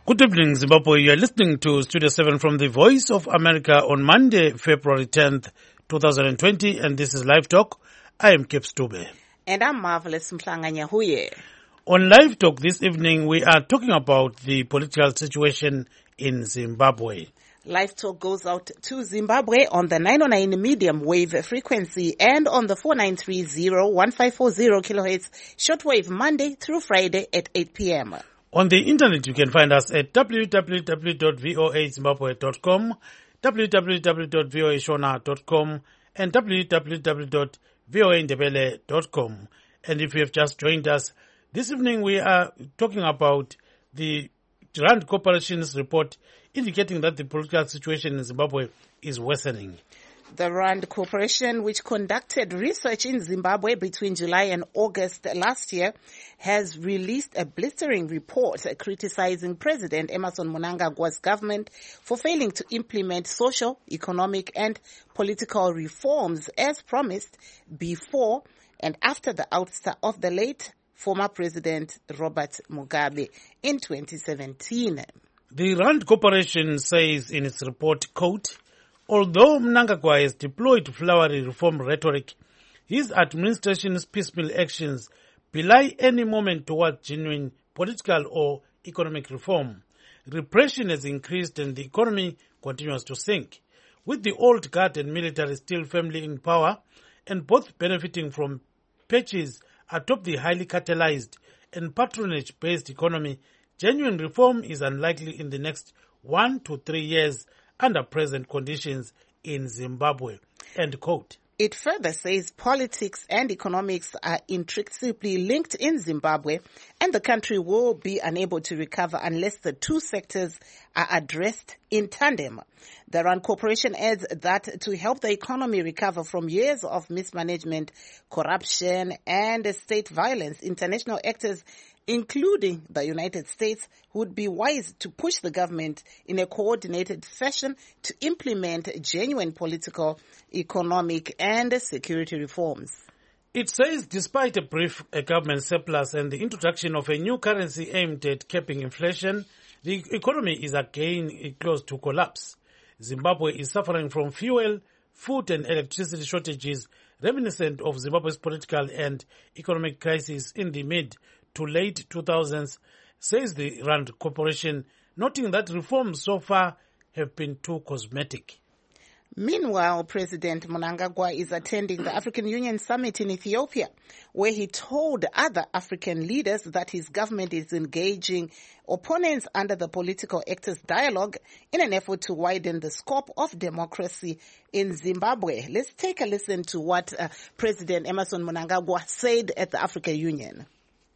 Good evening, Zimbabwe. You are listening to Studio 7 from the Voice of America on Monday, February 10th, 2020, and this is Live Talk. I am Kip Stube. And I'm Marvelous Mhlanga Nyahuye. On Live Talk this evening, we are talking about the political situation in Zimbabwe. Live Talk goes out to Zimbabwe on the 909 medium wave frequency and on the 4930-1540 kilohertz shortwave Monday through Friday at 8 p.m. On the internet, you can find us at www.voazimbabwe.com, www.voashona.com, and www.voaindebele.com. And if you have just joined us, this evening we are talking about the Rand Corporation's report indicating that the political situation in Zimbabwe is worsening. The Rand Corporation, which conducted research in Zimbabwe between July and August last year, has released a blistering report criticizing President Emmerson Mnangagwa's government for failing to implement social, economic, and political reforms as promised before and after the ouster of the late former President Robert Mugabe in 2017. The Rand Corporation says in its report, quote, although Mnangagwa has deployed flowery reform rhetoric, his administration's piecemeal actions belie any moment towards genuine political or economic reform. Repression has increased and the economy continues to sink. With the old guard and military still firmly in power and both benefiting from patches atop the highly catalyzed and patronage-based economy, genuine reform is unlikely in the next 1 to 3 years under present conditions in Zimbabwe. End quote. It further says politics and economics are intricately linked in Zimbabwe and the country will be unable to recover unless the two sectors are addressed in tandem. The Rand Corporation adds that to help the economy recover from years of mismanagement, corruption, and state violence, international actors including the United States, would be wise to push the government in a coordinated fashion to implement genuine political, economic, and security reforms. It says despite a brief government surplus and the introduction of a new currency aimed at capping inflation, the economy is again close to collapse. Zimbabwe is suffering from fuel, food, and electricity shortages reminiscent of Zimbabwe's political and economic crisis in the mid to late 2000s, says the Rand Corporation, noting that reforms so far have been too cosmetic. Meanwhile, President Mnangagwa is attending the African Union Summit in Ethiopia, where he told other African leaders that his government is engaging opponents under the political actors dialogue in an effort to widen the scope of democracy in Zimbabwe. Let's take a listen to what President Emmerson Mnangagwa said at the African Union.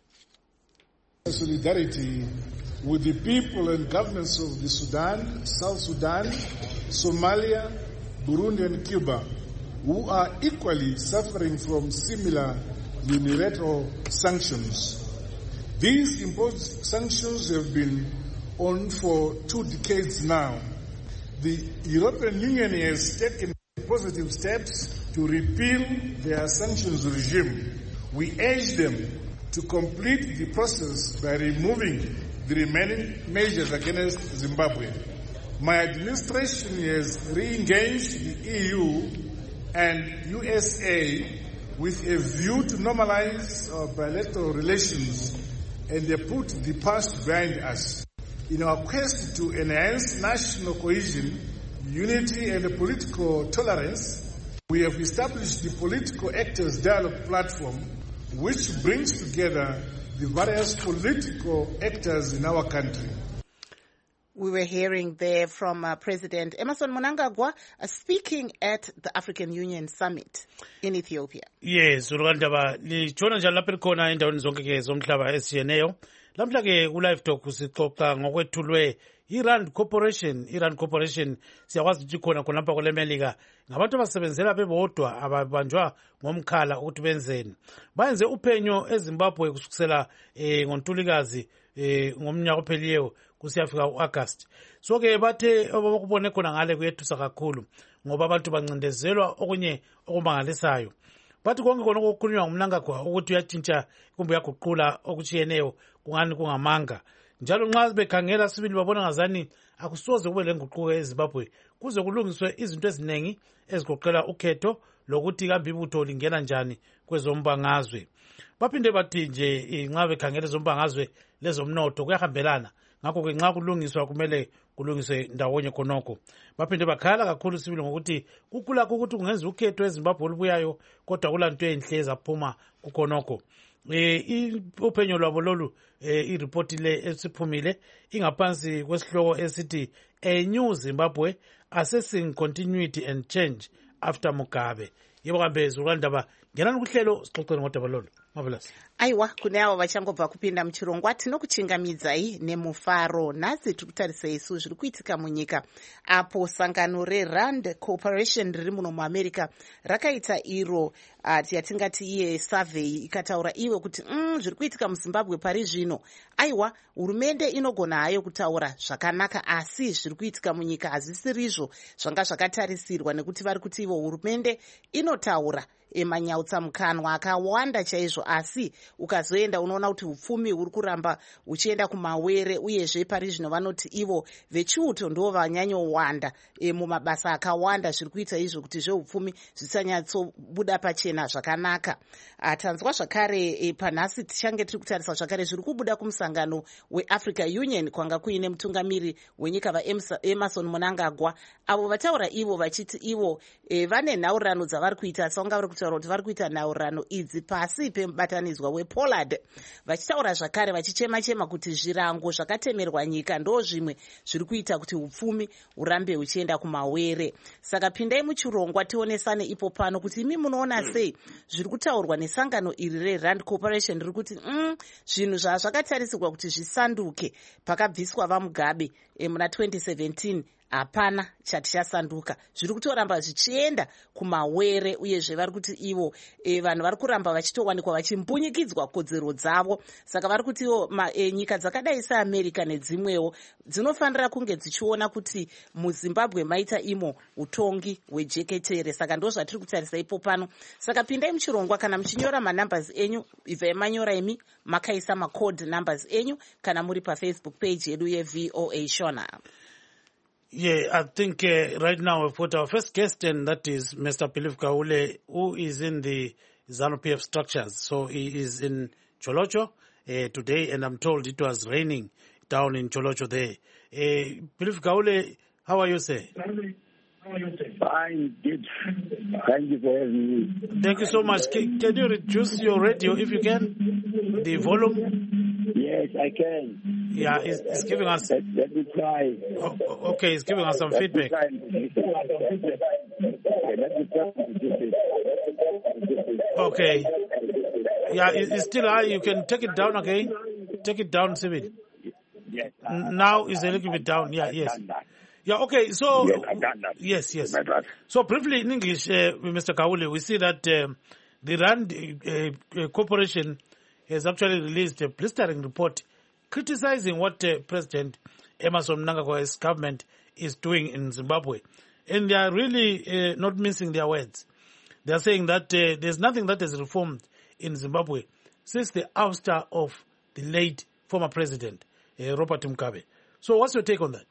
Solidarity with the people and governments of the Sudan, South Sudan, Somalia, Burundi and Cuba, who are equally suffering from similar unilateral sanctions. These imposed sanctions have been on for 2 decades now. The European Union has taken positive steps to repeal their sanctions regime. We urge them to complete the process by removing the remaining measures against Zimbabwe. My administration has re-engaged the EU and USA with a view to normalize our bilateral relations and they put the past behind us. In our quest to enhance national cohesion, unity and political tolerance, we have established the Political Actors Dialogue Platform, which brings together the various political actors in our country. We were hearing there from President Emmerson Mnangagwa speaking at the African Union Summit in Ethiopia. Yes, urandaba lichona njalo lapha likhona endaweni zonke ke zomhlaba esiyeneyo. Lamhla ke ku-Live Talk sixoxa ngokwethulwe i-Rand Corporation. I-Rand Corporation siyakwazi ukuthi khona khonapha kule Melika ngabantu abasebenzela bebodwa ababanjwa ngomkhala ukuthi benzeni. Bayenze uphenyo eZimbabwe kusukela ngoNtulikazi ngomnyaka ophelileyo kusiyafika uAugust. So ke bathe abakubone khona ngale kuyethusa kakhulu ngoba abantu bancindezelwa okunye okumangalisayo. Bathi konke khona okukhulunywa nguMnangagwa ukuthi uyatshintsha kumbe uyaguqula okutshiyeneyo kungani kungamanga. njalo nxa bekhangela sibili babona ngazani akusoze kube lenguquko eZimbabwe kuze kulungiswe izinto eziningi ezigoqela ukhetho lokuthi kambe ibutho lingena njani kwezombangazwe. Baphinde bathi nje nxa bekhangela ezombangazwe lezomnotho kuyahambelana, ngakho-ke nxa kulungiswa kumele kulungiswe ndawonye khonokho. Baphinde bakhala kakhulu sibili ngokuthi kukulakho ukuthi kungenza ukhetho eZimbabwe olubuyayo kodwa kulanto enhle ezaphuma kukhonokho. Uphenyo lwabo lolu iripoti le esiphumile ingaphansi kwesihloko esithi A New Zimbabwe Assessing Continuity and Change After Mugabe. Yebo kambe zululandaba ngenani kuhlelo sixoxeni ngodaba lolu. Marvelous. Aiwa, kune avo vachangobva kupinda muchirongwa tinokuchingamidzai nemufaro. Nhasi tiri kutarisa isu zviri kuitika munyika apo sangano reRand Corporation riri muno muamerica rakaita iro yatingati iye survey ikataura iwe kuti zviri kuitika muZimbabwe pari zvino. Aiwa, hurumende inogona hayo kutaura zvakanaka asi zviri kuitika munyika hazisirizvo zvanga zvakatarisirwa nekuti vari kuti ivo hurumende inotaura emanyautsa mukanwa akawanda chaizvo asi ukazoenda unoona kuti upfumi huri kuramba huchienda kumawere uyezve pari zvino vanoti ivo vechiuto ndo vanyanyowanda mumabasa akawanda zviri kuita izvo kuti zveupfumi zvisanyatsobuda pachena zvakanaka. Tanzwa zvakare panhasi tichange tiri kutarisa zvakare zviri kubuda kumusangano weAfrica Union kwanga kuine mutungamiri wenyika vaEmerson Mnangagwa avo vataura ivo vachiti ivo vane nhaurirano dzavari kuita songa vari kutaura kuti vari kuita nhaurirano idzi pasi pemubatanidzwa wePollard, vachitaura zvakare vachichema-chema kuti zvirango zvakatemerwa nyika ndo zvimwe zviri kuita kuti upfumi hurambe huchienda kumawere. Saka pindai muchirongwa tionesane ipo pano kuti imi munoona sei zviri kutaurwa nesangano iri reRand Corporation riri kuti zvinhu zvazvakatarisirwa kuti zvisanduke pakabviswa vaMugabe muna 2017 hapana chati chasanduka, zviri kutoramba zvichienda kumawere uyezve vari kuti ivo vanhu vari kuramba vachitowanikwa vachimpunyikidzwa kodzero dzavo. Saka vari kuti ivo nyika dzakadai seAmerica nedzimwewo dzinofanira kunge dzichiona kuti muZimbabwe maita imo utongi hwejeketere. Saka ndo zvatiri kutarisa ipo pano. Saka pindai muchirongwa kana muchinyora manumbers enyu, ibvai manyora imi makaisa macode numbers enyu kana muri paFacebook page yedu yeVOA Shona. Yeah, I think right now we've got our first guest, and that is Mr. Philip Gaule, who is in the ZANU-PF structures. So he is in Cholocho today, and I'm told it was raining down in Cholocho there. Philip Gaule, how are you, sir? Fine, good. Thank you for having me. Thank you so much. Can you reduce your radio if you can? The volume? Yes, I can. Yeah, it's giving us... Let me try. Okay, it's giving us some feedback. Let me try. Okay. Yeah, it's still high. You can take it down again. Take it down, Sibit. Yes. Now it's a little bit down. Yeah, yes. Yeah, okay, so... Yes, I've done that. Yes. So briefly in English, Mr. Kaule, we see that the RAND Corporation has actually released a blistering report criticizing what President Emmerson Mnangagwa's government is doing in Zimbabwe. And they are really not mincing their words. They are saying that there's nothing that has reformed in Zimbabwe since the ouster of the late former president, Robert Mugabe. So what's your take on that?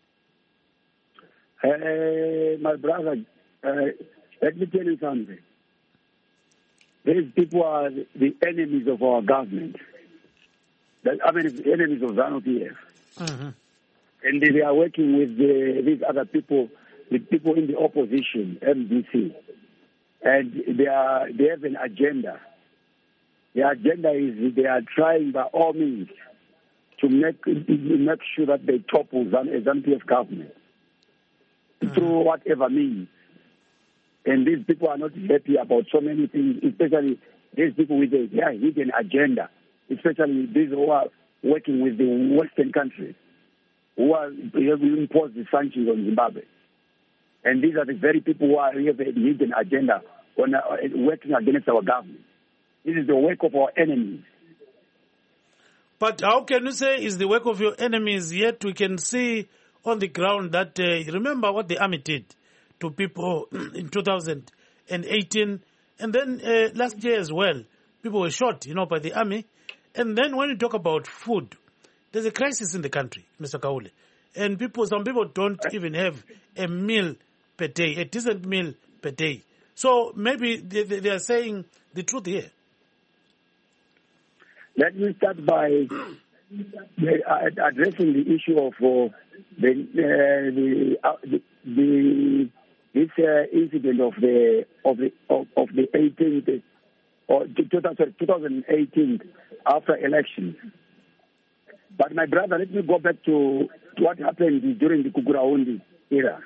My brother, let me tell you something. These people are the enemies of our government. The enemies of ZANU-PF. Mm-hmm. And they are working with these other people, the people in the opposition, MDC. And they have an agenda. The agenda is they are trying by all means to make sure that they topple ZANU-PF government through whatever means. And these people are not happy about so many things, especially these people with their hidden agenda, especially these who are working with the Western countries, who have imposed the sanctions on Zimbabwe. And these are the very people who have a hidden agenda on working against our government. This is the work of our enemies. But how can you say it's the work of your enemies, yet we can see on the ground that, remember what the army did to people in 2018, and then last year as well, people were shot, by the army. And then when you talk about food, there's a crisis in the country, Mr. Kaule. And some people don't even have a meal per day, a decent meal per day. So maybe they are saying the truth here. Let me start by addressing the issue of this incident of the 18th or 2018 after elections. But my brother, let me go back to what happened during the Kuguraundi era.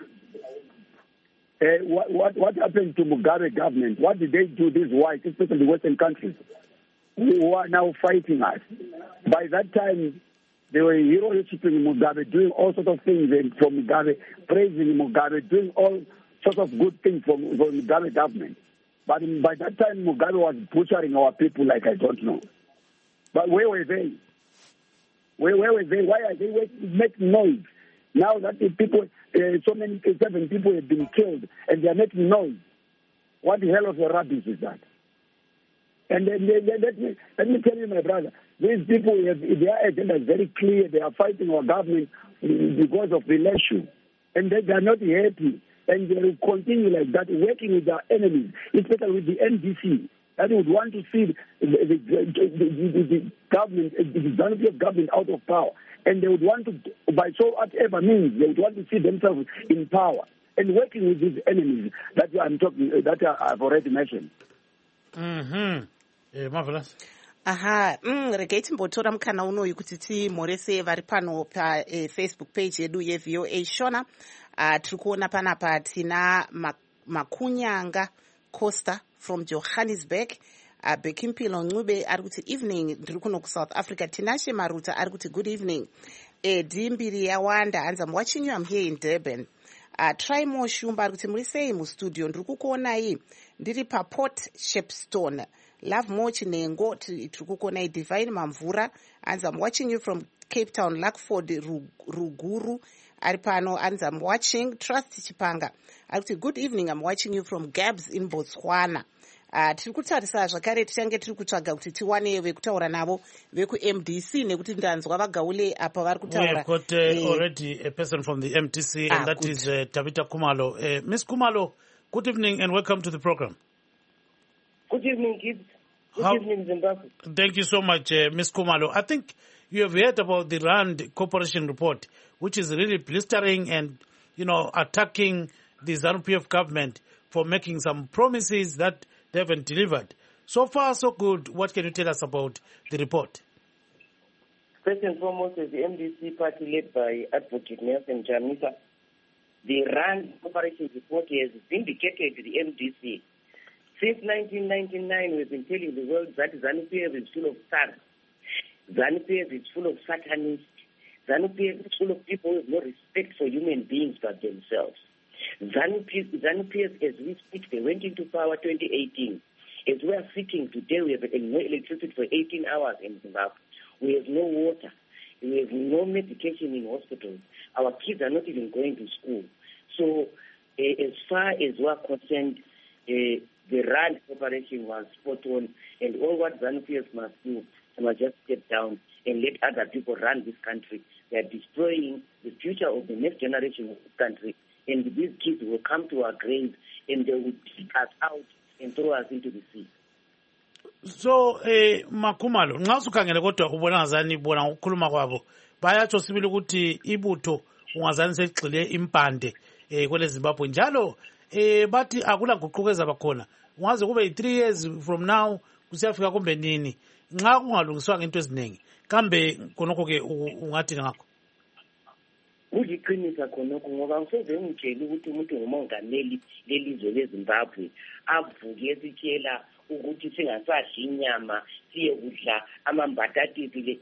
What happened to Mugabe government? What did they do, these whites, especially the Western countries, who are now fighting us? By that time, they were hero-worshipping Mugabe, doing all sorts of things from Mugabe, praising Mugabe, doing all sorts of good things from Mugabe government. But by that time, Mugabe was butchering our people like I don't know. But where were they? Where were they? Why are they making noise? Now that the people, so many 7 people have been killed, and they are making noise. What the hell of a rubbish is that? And then let me tell you, my brother, these people, their agenda is very clear. They are fighting our government because of the election, and they are not happy. And they will continue like that, working with their enemies, especially with the NDC. That would want to see the government, the ZANU-PF government out of power. And they would want to, by so whatever means, they would want to see themselves in power and working with these enemies that I've already mentioned. Marvelous. Aha, regai timbotora mukana unoyu kuti timhorese vari pano Facebook page yedu yeVOA Shona. Tiri kuona panapa tina Makunyanga Costa from Johannesburg. Bekimpilo Ncube ari kuti evening, ndiri kuno kuSouth Africa. Tinashe Maruta ari kuti good evening. Dimbiri yawanda hanzi I'm watching you, I'm here in Durban. Try more Shumba ari kuti muri sei mustudio, ndiri kukuonai ndiri paPort Shepstone. Love more Chinengo, tiri kukuonai Divine Mamvura hanzi I'm watching you from Cape Town, Lackford Ruguru. Aripano, and I'm watching Trust Chipanga. Actually, good evening. I'm watching you from Gabs in Botswana. Tiri kutarisa zvakare tichange tiri kutsvaga kuti tiwane vekutaura navo veku-MDC nekuti ndanzwa vagaule apa vari kutaura. We have got already a person from the MDC, and that good. Is Tabita Kumalo. Ms. Kumalo, good evening and welcome to the program. Good evening, kids. Good evening, Zimbabwe. Thank you so much, Ms. Kumalo. I think you have heard about the RAND Corporation report, which is really blistering and, attacking the ZANU-PF government for making some promises that they haven't delivered. So far, so good. What can you tell us about the report? First and foremost, as the MDC party led by Advocate Nelson Chamisa, the RAND Corporation report has vindicated the MDC. Since 1999, we've been telling the world that ZANU-PF is full of thugs. ZANU-PF is full of satanists. ZANU-PF is full of people with no respect for human beings but themselves. ZANU-PF, as we speak, they went into power 2018. As we are sitting today, we have no electricity for 18 hours in Zimbabwe. We have no water. We have no medication in hospitals. Our kids are not even going to school. So as far as we are concerned, the RAND Corporation was spot on, and all what ZANU-PF must do, they must just step down and let other people run this country. They are destroying the future of the next generation of this country, and these kids will come to our graves and they will kick us out and throw us into the sea. So, Makumalo, nxa ukhangele kodwa ubona ngazani bona ukukhuluma kwabo bayatsho sibili ukuthi ibutho ungazani seligxile impande kwele Zimbabwe njalo bathi akula guquko ezabakhona ungaze kube 3 years from now kusiyafika kumbe nini nxa kungalungiswa into eziningi kambe konoko ke ungathi ngakho kuliqinisa khonokho ngoba ngisoze ngitshela ukuthi umuntu ngumongameli lelizwe leZimbabwe avuke esitshela ukuthi singasadli inyama siye kudla amambatatisi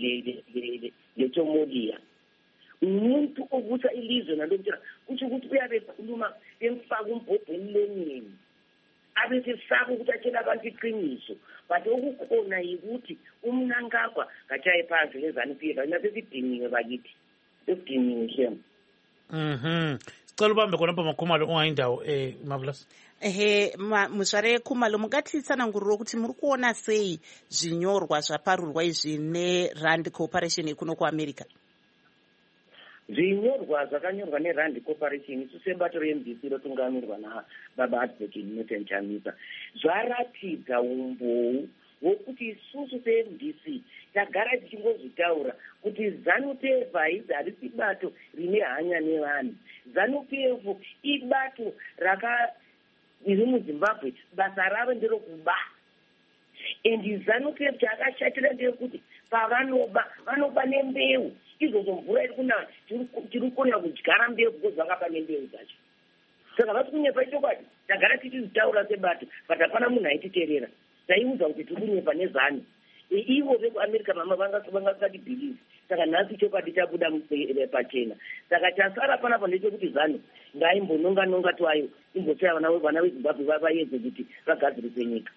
leTomolia. Umuntu obusa ilizwe nalokutshela kuthi ukuthi uyabe khuluma emfaka umbhobho emlonyeni abese sabo ukuthi atshela abantu iqiniso but okukhona yikuthi umnankagwa ngatshaye phansi leZANU-PF nasesidingiwe bakithi esidingiwe shem. cela ubambe khona pamakhumalo ungayindawo Marvelous. Muzvare Khumalo, mungatitsanangurira kuti muri kuona sei zvinyorwa zvaparurwa izvi neRand Corporation kuno kuAmerica? Zvinyorwa zvakanyorwa neRand Corporation isu sebato reMDC rotungamirwa naBaba Advocate Milton Chamisa zvaratidza umbou hwokuti isusu seMDC tagara tichingozvitaura kuti ZANU-PF harisi bato rine hanya nevanhu. ZANU-PF ibato riri muZimbabwe, basa ravo nderokuba. And ZANU-PF chakashatira ndeyekuti pavanoba vanoba nembeu. Izvozvo mvura iri kunaya tiri kukona kudyara mbeu because vakapa nembeu dzacho. Saka vari kunyepa chokwadi tagara tichizvitaura sebato but hapana munhu aititeerera. Taiudza kuti tiri kunyepa neZANU. Ivo vekuAmerica vangasati bhilivi. Saka nhasi chokwadi chabuda pachena. Saka chasara panapa ndechekuti ZANU ngaimbononga twayo imbochaya vana veZimbabwe vaedze kuti vagadzirise nyika.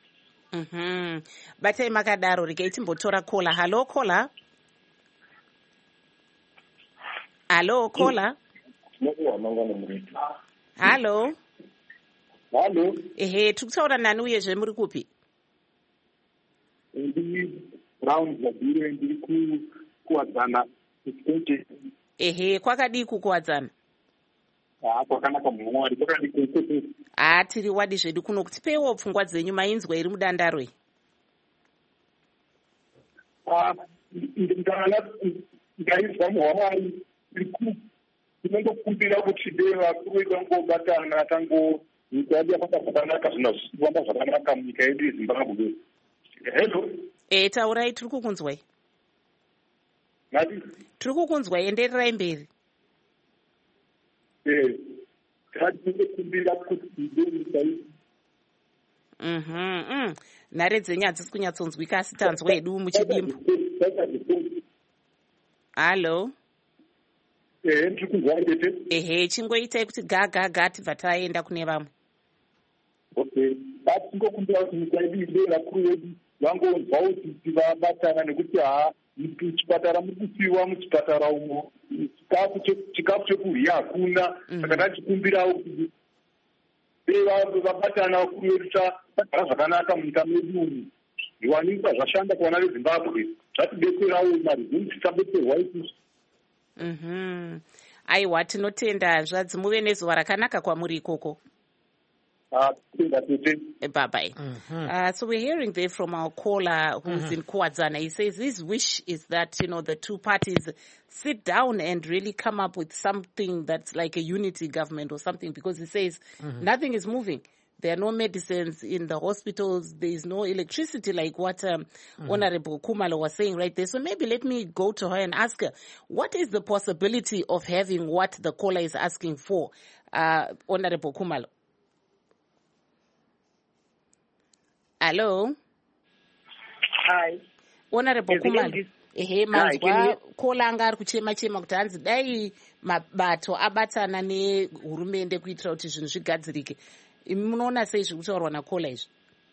Batai makadaro regai timbotora kola. Halo kola. Halo kola. Halo. Halo. Tiri kutaura nani uyezve muri kupi? Ndiri Brown Zabire, ndiri kuwadzana. Kwakadii kukuwadzana? Kwakanaka muMwari, kwakadii kukutu. Tiri wadi zvedu kuno kutipeiwo pfungwa dzenyu mainzwa iri mudandaro iyi. Ndaizwa muHamwari tinongokumbira kuti dei vakuru vedu vangobatana nyika yedu yafamba zvakanaka, zvinofamba zvakanaka munyika yedu yeZimbabwe. Hello. Taurai, tiri kukunzwai. Nati? Tiri kukunzwai, endererai mberi. Tinongokumbira kuti dei nyika yedu. Nhare dzenyu hadzisi kunyatsonzwika asi tanzwa hedu muchidimbu. Halo. Ndiri kunzwai tete. Chingoitai kuti gaga tibva taenda kune vamwe. Okay. Tingokumbira kuti nyika yedu idei vakuru vedu vangonzwa kuti vabatana nekuti muchipatara muri kusiyiwa muchipatara umo chikafu chekurya hakuna. Saka ndachikumbirawo kuti dei vabatana vakuru vedu tagara zvakanaka munyika medu umu. Zviwanikwa zvashanda kuvana veZimbabwe zvatidetserawo mari dzedu tisadetserwa isusu. Aiwa, tinotenda zvadzi muve nezuva rakanaka kwamuri ikoko. Bye-bye. So we're hearing there from our caller who's in Kuwadzana. He says his wish is that, the two parties sit down and really come up with something that's like a unity government or something, because he says nothing is moving. There are no medicines in the hospitals. There is no electricity, like what Honorable Khumalo was saying right there. So maybe let me go to her and ask her, what is the possibility of having what the caller is asking for, Honorable Khumalo? Hello? Hi. Honorable Khumalo. Manzwa kola anga ari kuchema kuti hanzi dai mabato abatana nehurumende kuitira kuti zvinhu zvigadzirike. Munoona sei zviri kutaurwa nakola izvi?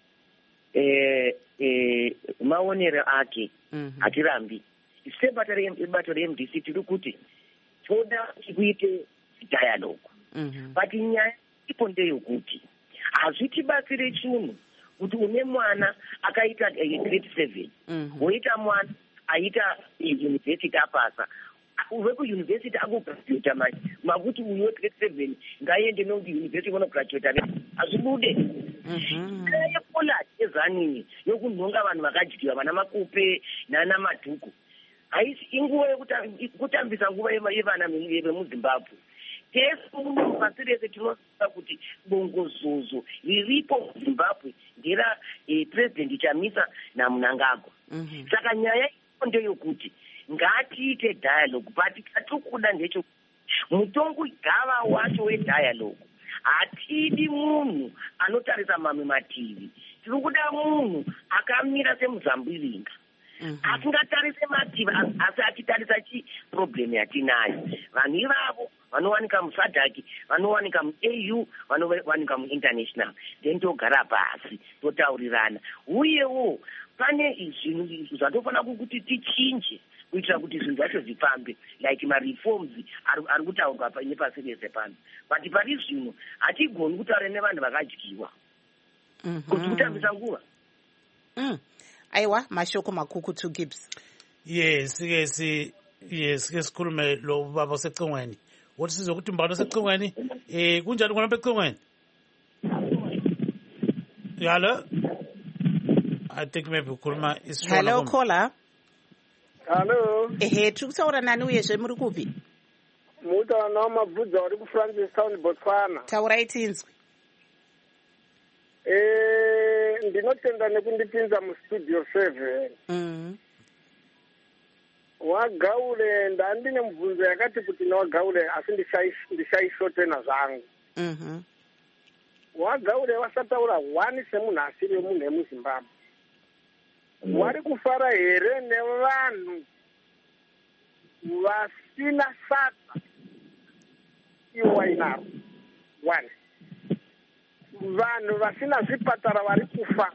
Maonero ake hatirambi. Sebato reMDC tiri kuti toda kuite dialogue. But nyaya ipo ndeyokuti hazvitibatsire chinhu kuti une mwana akaita grade 7 woita mwana aita university apasa wekuyunivhesiti akugraduata manje makuti uyu wegrade 7 ngaiende nokuuniversity unograduata hazvibude. Yekolati ezanini yokunhonga vanhu vakadyiwa vana makupe nana madhuku haisi inguva yekutambisa nguva yevana vemuZimbabwe. Tesu muno pasi rese tinoziva kuti bongozozo riripo muZimbabwe ndera President Chamisa naMnangagwa. Saka nyaya ipo ndeyokuti ngatiite dialogue, but katikuda ndechokuti mutongo gava wacho wedialogue hatidi munhu anotarisa mamwe mativi. Tiri kuda munhu akamira semuZambiringa asingatarise mativi asi achitarisa problem yatinayo. Vanhu ivavo vanowanika muSADC, vanowanika muAU, vanowanika muInternational. Then togara pasi totaurirana. Uyewo pane zvinhu zvatofanira kuti tichinje kuitira kuti zvinhu zvacho zvifambe like mareforms ari kutaurwa nepasi rese pano. But pari zvino hatigoni kutaura nevanhu vakadyiwa kuti kutambisa nguva. Aiwa, mashoko makukutu Gibbs. Yes, ke sikhulume lo baba osecingweni. Wothi sizokuthi mbalo osecingweni kunjani khona becingweni? Hello. I think maybe ukhuluma isishona. Hello caller. Hello. Tikutaura nani uyezve muri kupi? Mutaura naMabvudza uri kuFrancistown, Botswana. Taurai tinzwi. Ndinotenda nekundipinza mustudio 7. Wagaule ndandine mubvunzo yakati kuti nawagaule asi ndishaishotena zvangu. Wagaule wasataura wani semunhu asiri munhu wemuZimbabwe. Wari kufara here nevanhu vasina sata iwo wainaro? One. Vanhu vasina zvipatara vari kufa.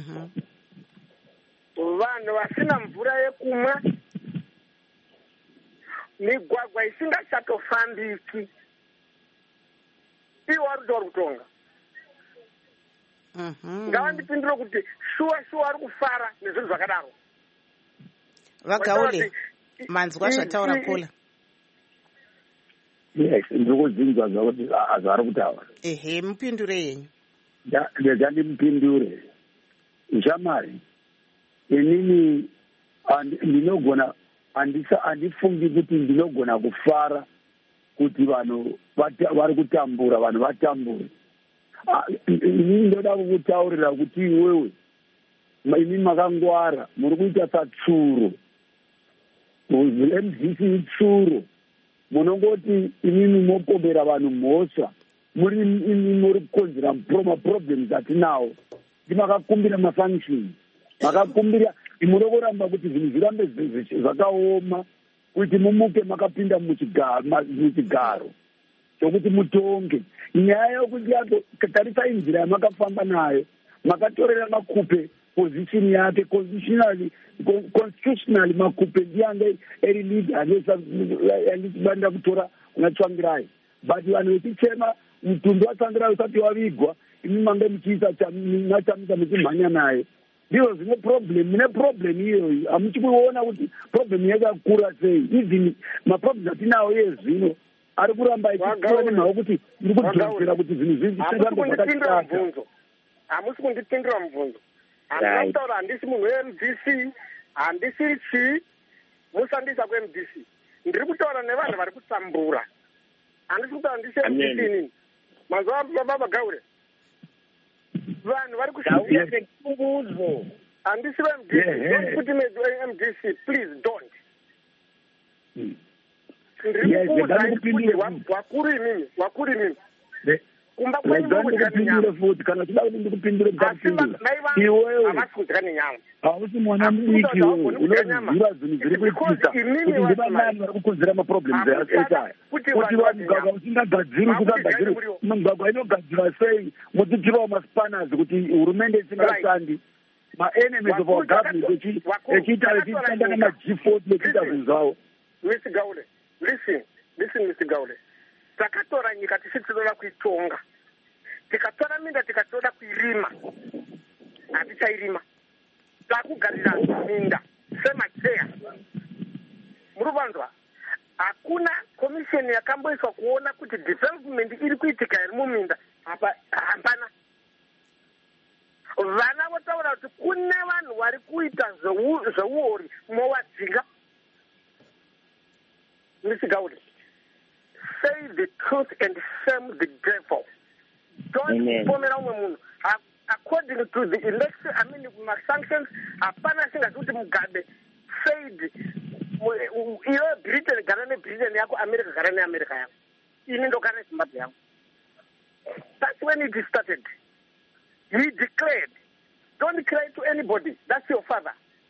Vanhu vasina mvura yekumwa. Migwagwa isingachatofambiki. Iwo vari kutori kutonga. Ngavandipindure kuti shuwa ari kufara nezvinhu zvakadaro. Vagaule manzwa zvataura Paula. Yes, ndiri kudzinzwa zvakuti zvari kutaura. Mupindure yenyu. Ndega ndimupindure. Shamari, inini ndinogona handifungi kuti ndinogona kufara kuti vanhu vari kutambura, vanhu vatambure. Inini ndoda kukutaurira kuti iwewe imi makangwara, muri kuita satsuro. MDC itsuro. Munongoti inini mopomera vanhu mhosva. Muri kukonzera maproblems atinawo. Makakumbira mafunctions. Makakumbira munokuramba kuti zvinhu zvirambe zvakaoma kuti mumuke makapinda muchigaro chokuti mutonge. Nyaya yokuti tarisai nzira yamakafamba nayo, makatorera Makupe position yake constitutionally. Makupe ndiyange eri leader yandibanda kutora unatsvangirai, but vanhu vechichema mutundu watsvangirai usati wavigwa imi mange muchiisa nachamisa muchimhanya naye. Ndizvo zvine problem. Mune problem iyoyi hamuchi kuona kuti problem yakakura sei. Even maproblems atinawo yezvino ari kuramba ichiiwa nemhaka kuti iri kudhonzera kuti zvinhu zvirambe zvakashata. Hamusi kundipindura mubvunzo. Handitaura handisi munhu weMDC, handisiri chii, musandisa kuMDC. Ndiri kutaura nevanhu vari kutambura. Handisi kutaura ndisi MDC inini. Mazuva baba Gaure. Vanhu vari kushandisa sekumbudzo. Handisi veMDC. Don't put him as MDC. Please don't. Ndiri kukuudza wakuru imimi. Kumba ndikupindure futi kana uchida kuti ndikupindure iwewe hausi mwana mudiki unoziva zvinhu zviri kuitika kuti ndivanani vari kukonzera maproblems echaya kuti mugwagwa usingagadziri kusagadziri migwagwa inogadzirwa sei muchitirawo maspanners kuti hurumende isingashandi maenemies of our government echishanda namaG40 echiita zvinhu zvavo. Mr. Gaule, listen Mr. Gaule. Takatora nyika tichitoda kuitonga, tikatora minda tikatoda kuirima, hatichairima. Takugarira minda semacheya. Muruvanzwa, hakuna komisheni yakamboiswa kuona kuti development iri kuitika iri muminda. Hapana. Vana votaura kuti kune vanhu vari kuita zveuori mowadzinga. Mr. Gaule, say the truth and shame the devil. Don't pomera umwe munhu. According to the election, sanctions, hapana singazuti Mugabe said iwe Britain gara neBritain yako, America gara neAmerica yako. Ini ndo gara neZimbabwe yako. That's when it started. He declared, don't cry to anybody. That's your father.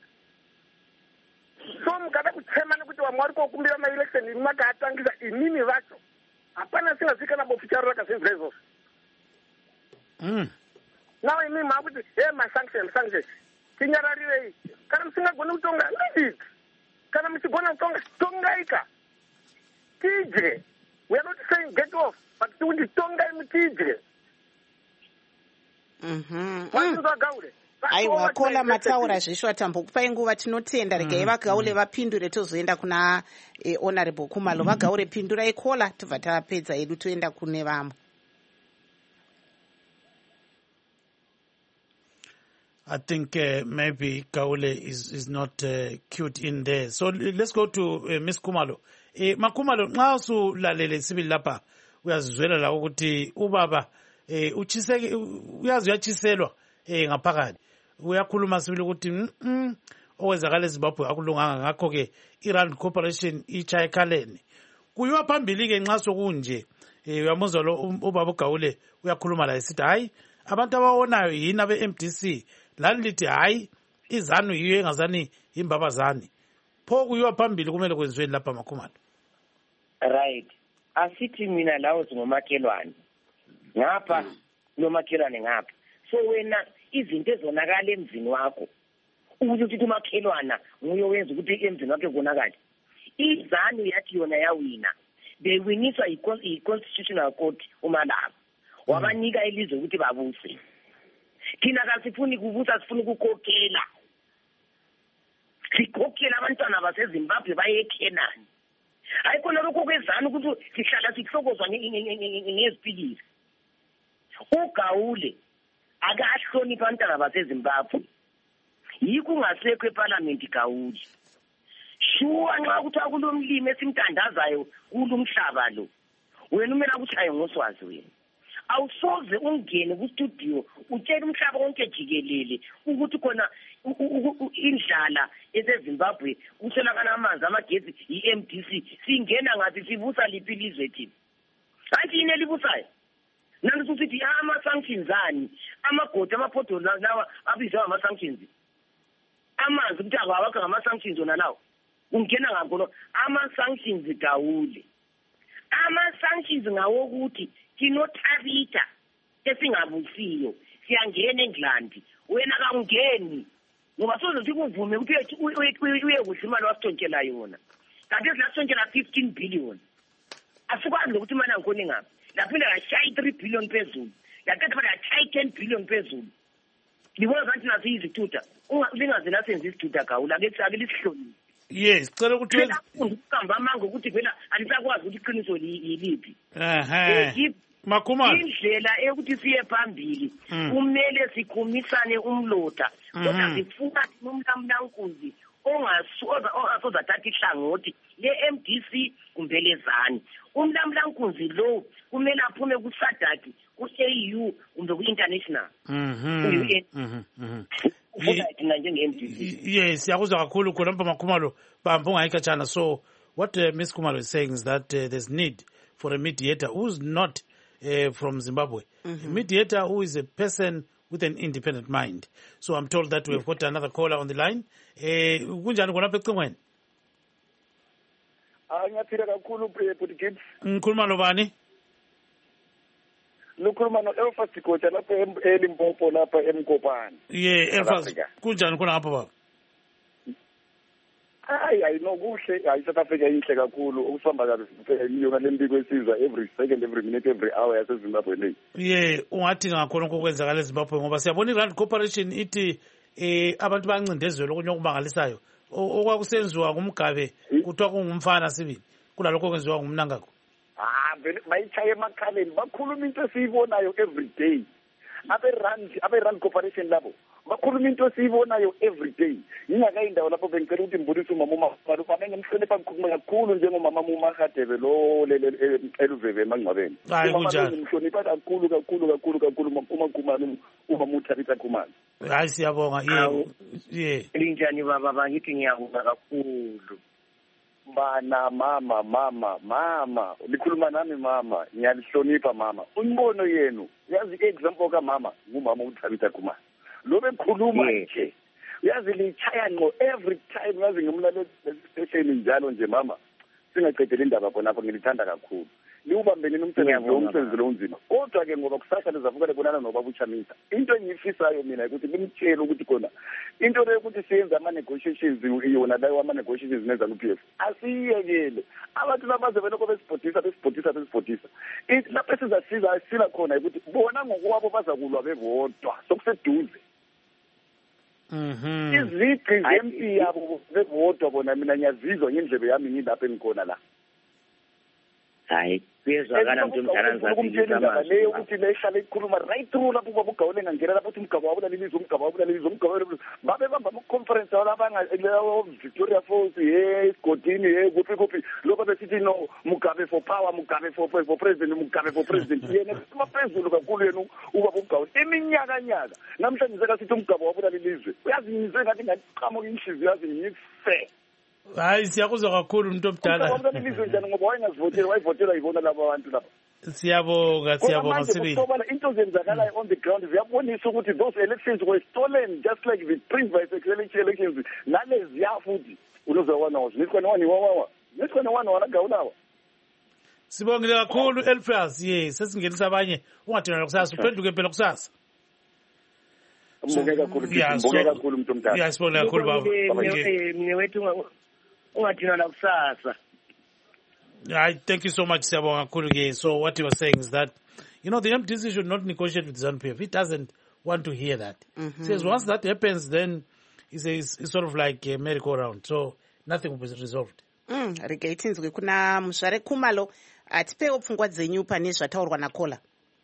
So mukada kuchema nekuti vamwe vari kokumbira maelection makatangisa inini vacho. Hapana singazika naboficharira kazinzira izvozvo. Now imi makuti masanctions tinyararirei. Kana musingagoni kutonga leave it. kana muchigona tongaika tidye. We are not saying get off, but kuti tongai mutidye. Gaule. Aiwa, kola mataura zvishwa tambokupai nguva, tinotenda. Regai vaGaule vapindure tozoenda kuna Honorable Khumalo. VaGaule, pindurai kola tobva tapedza edu toenda kune vamwe. I think maybe Gaule is not cute in there. So let's go to Miss Khumalo. Makhumalo, nxa usulalele sibili lapha uyazizwela la ukuthi ubaba uchiseke uyazi uyachiselwa ngaphakathi. Uyakhuluma sibili ukuthi okwenzakala eZimbabwe akulunganga, ngakho ke iRand Corporation ichaya ekhaleni. Kuyiwa phambili ke nxa sokunje uyamuzwa lo ubaba uGaule uyakhuluma la esithi hayi abantu abawonayo yini abe-MDC, lani lithi hayi izanu yiyo engazani imbabazani. Pho kuyiwa phambili kumele kwenziweni lapha Makhumalo. Right. Asithi mina lawo singomakhelwane. Ngapha nomakhelwane ngapha. So wena izinto ezonakala emzini wakho ukuthi umakhelwana nguye wenza ukuthi emzini wakhe konakala. Izanu yathi yona yawina. Bewiniswa i-Constitutional Court umalaba. Wabanika ilizwe ukuthi babuse. Thina kasifuni kubusa, sifuni ukukhokhela. Sikhokhela abantwana baseZimbabwe baye eKenani. Ayikona lokho kwezana ukuthi sihlala sihlokozwa ngezipilisi. uGaule akahlonipha abantwana baseZimbabwe. Yikho ungasekho eParliament Gaule. Shuwa nxa ukuthi akulomlimi esimtandazayo kulumhlaba lo. Wena umela ukuthi ayi ngoswazi wena. Awusoze ungene ku studio utshela umhlaba wonke jikelele ukuthi khona indlala eseZimbabwe kuswelakala amanzi amagezi iMDC singena ngathi sibusa liphi ilizwe thina. Hayi yini elibusayo? Nanti usithi ama sanctions ani amagodi amaphoto lawa abizwa ama sanctions. Amanzi ukuthi awakho ngama sanctions ona lawo. Ungena ngakho ama sanctions Gaule. Ama sanctions ngawo ukuthi kinothabita esingabusiyo siyangena eNgland wena akangeni ngoba soze sikuvume ukuthi uye kuhle imali wasithontshela yona kanti esilatontshela 15 billion asikwazi ukuthi imali angkhona ngapha laphinda yashaya 3 billion phezulu yakhetha bana yashaya 10 billion phezulu libona ngathi nazo izithuta ungalingaze nasenza izithuta Gaule ake lisihlonile. Yes, cela ukuthi ukukamba manga ukuthi phela alisakwazi ukuthi iqiniso yiliphi. Makhumalo indlela ukuthi siye phambili kumele sikhumisane umloda kodwa sifuna umlamlankunzi ongasoza thatha ihlangothi le-MDC kumbe lezani. Umlamlankunzi lo kumele aphume kuSADC ku-AU kumbe ku-international. Yes, yakuzwa kakhulu khona mpa Makhumalo bamba ungayikhatshana. So what Ms. Khumalo is saying is that there's need for a mediator who's not from Zimbabwe. A mediator who is a person with an independent mind. So I'm told that we've got another caller on the line. Kunjani khona apha ecingweni? Ngiyaphila kakhulu Gibbs. Ngikhuluma nobani? Lukhuluma no-Elfas Goja lapha eLimpopo lapha eMkopane. Elfas, kunjani khona ngapha baba? Hayi nokuhle, hayi South Africa inhle kakhulu ukusihamba kahle yona lempiko esizwa every second, every minute, every hour yaseZimbabwe le. Ungathi ngakhona okwenzakala eZimbabwe ngoba siyabona iRand Corporation ithi abantu bancindezelwe okunye okumangalisayo okwakusenziwa ngumgabe kuthiwa kungumfana sibili kulalokho okwenziwa ngumnangagwa. Bayichaya emakhaleni bakhuluma into esiyibonayo every day. abe-Rand Corporation labo bakhuluma into esiyibonayo every day. Ngingakayindawo lapho bengicela ukuthi mbulise umama uMakhumalo ngemhlonipha kakhulu njengomama uMahadebe lo eluveve emangcwabeni. Ngimhlonipha kakhulu uMakhumalo umama uThabitha Khumalo. Hayi siyabonga. Linjani baba bangithi ngiyabonga kakhulu. Bana mama likhuluma nami mama ngiyalihlonipha mama. Umbono yenu yazi example kaMama ngumama uThabitha Khumalo lo bekhuluma nje yazi lichaya ngqo every time yazi ngimlalela station njalo nje mama singaqedeli indaba khonapho ngilithanda kakhulu liwubambene nomsebenzi lo unzima kodwa-ke ngoba kusasa lizavuka libonana nobaba uChamisa into engiyifisayo mina ukuthi limtshele ukuthi khona into leyo ukuthi siyenze ama-negotiations yona layo ama-negotiations neZANU PF asiyiyekele abantu labaze belokho besibhodisa lapho esizasiza sila khona ukuthi bona ngokwabo bazakulwa bebodwa sokuseduze izici zempi yabo bebodwa bona mina ngiyazizwa ngendlebe yami ngilapho engikhona la hayi kuyezwakala mntu omdala leyo ukuthi lehlale ikhuluma right through lapho ubaba uGawule ngangena lapho uthi umgaba wabula babebamba ama-conference Victoria Falls esigodini kuphi lokho besithi no Mugabe for power, Mugabe for president yena simaphezulu kakhulu yena ubaba uGawule iminyaka namhlanje sekasithi umgaba wabula lelizwe uyazi ngizwe ngathi ngaqhamuka inhliziyo yazi ngiyise hayi siyakuzwa kakhulu umuntu omdala ngoba wayevotela yibona laba bantu lapha siyabonga sibili into zenzakalayo on the ground ziyabonisa ukuthi those elections were stolen just like the previous elections naleziya futhi unozakwana wazo nisikwana wana Gawulawa sibongile kakhulu Elfas sesingenisa abanye ungadinga kusasa uphenduke phela kusasa mbonge kakhulu umuntu omdala sibonga kakhulu baba mina wethu ungadinga kusasa. Thank you so much, Siyabonga kakhulu. So what you were saying is that, the MDC should not negotiate with ZANU PF. He doesn't want to hear that. Says once that happens, then it's sort of like a merry-go-round. So nothing will be resolved. Regatinzwe kuna Mushare Kumalo atipewo pfungwa dzenyu pane zvataurwa naKola.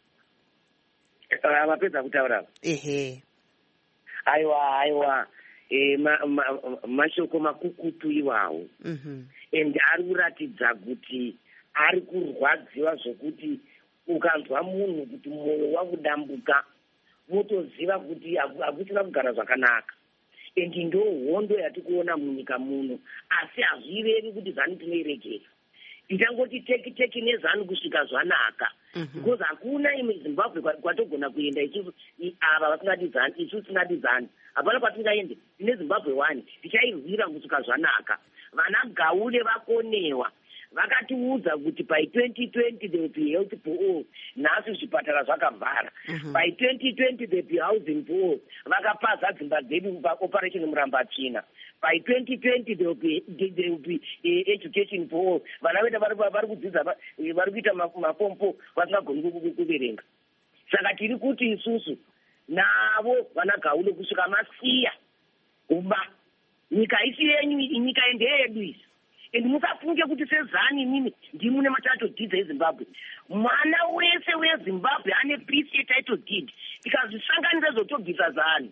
Vapedza kutaura. Ehe. Aiwa. Mashoko makukutu iwawo and ari kuratidza kuti ari kurwadziwa zvokuti ukanzwa munhu kuti mwoyo wakudambuka wotoziva kuti hakusina kugara zvakanaka and ndo hondo yati kuona munyika muno asi hazvirevi kuti ZANU tinoirekera tichangoti teki neZANU kusvika zvanaka because hakuna imwe Zimbabwe kwatogona kuenda isusu ava vasingadi ZANU isusu tingadi ZANU hapana kwatingaende tine Zimbabwe 1 tichairwira kusvika zvanaka vana Gawule vakonewa vakatiudza kuti by 2020 there will be health for all nhasi zvipatara zvakavhara by 2020 there will be housing for all vakapaza dzimba dzedu paoperation Murambatsvina by 2020 there will be education for all vana vedu vari kudzidza vari kuita mapompo vasingagoni kuverenga saka tiri kuti isusu navo vana Gawule kusvika masiya uba nyika isi yenyu nyika ndeyedu isi and musafunge kuti seZANU imimi ndimune matitle deeds eZimbabwe mwana wese weZimbabwe ane piece yetitle deed tikazvisanganisa zvotobvisa ZANU.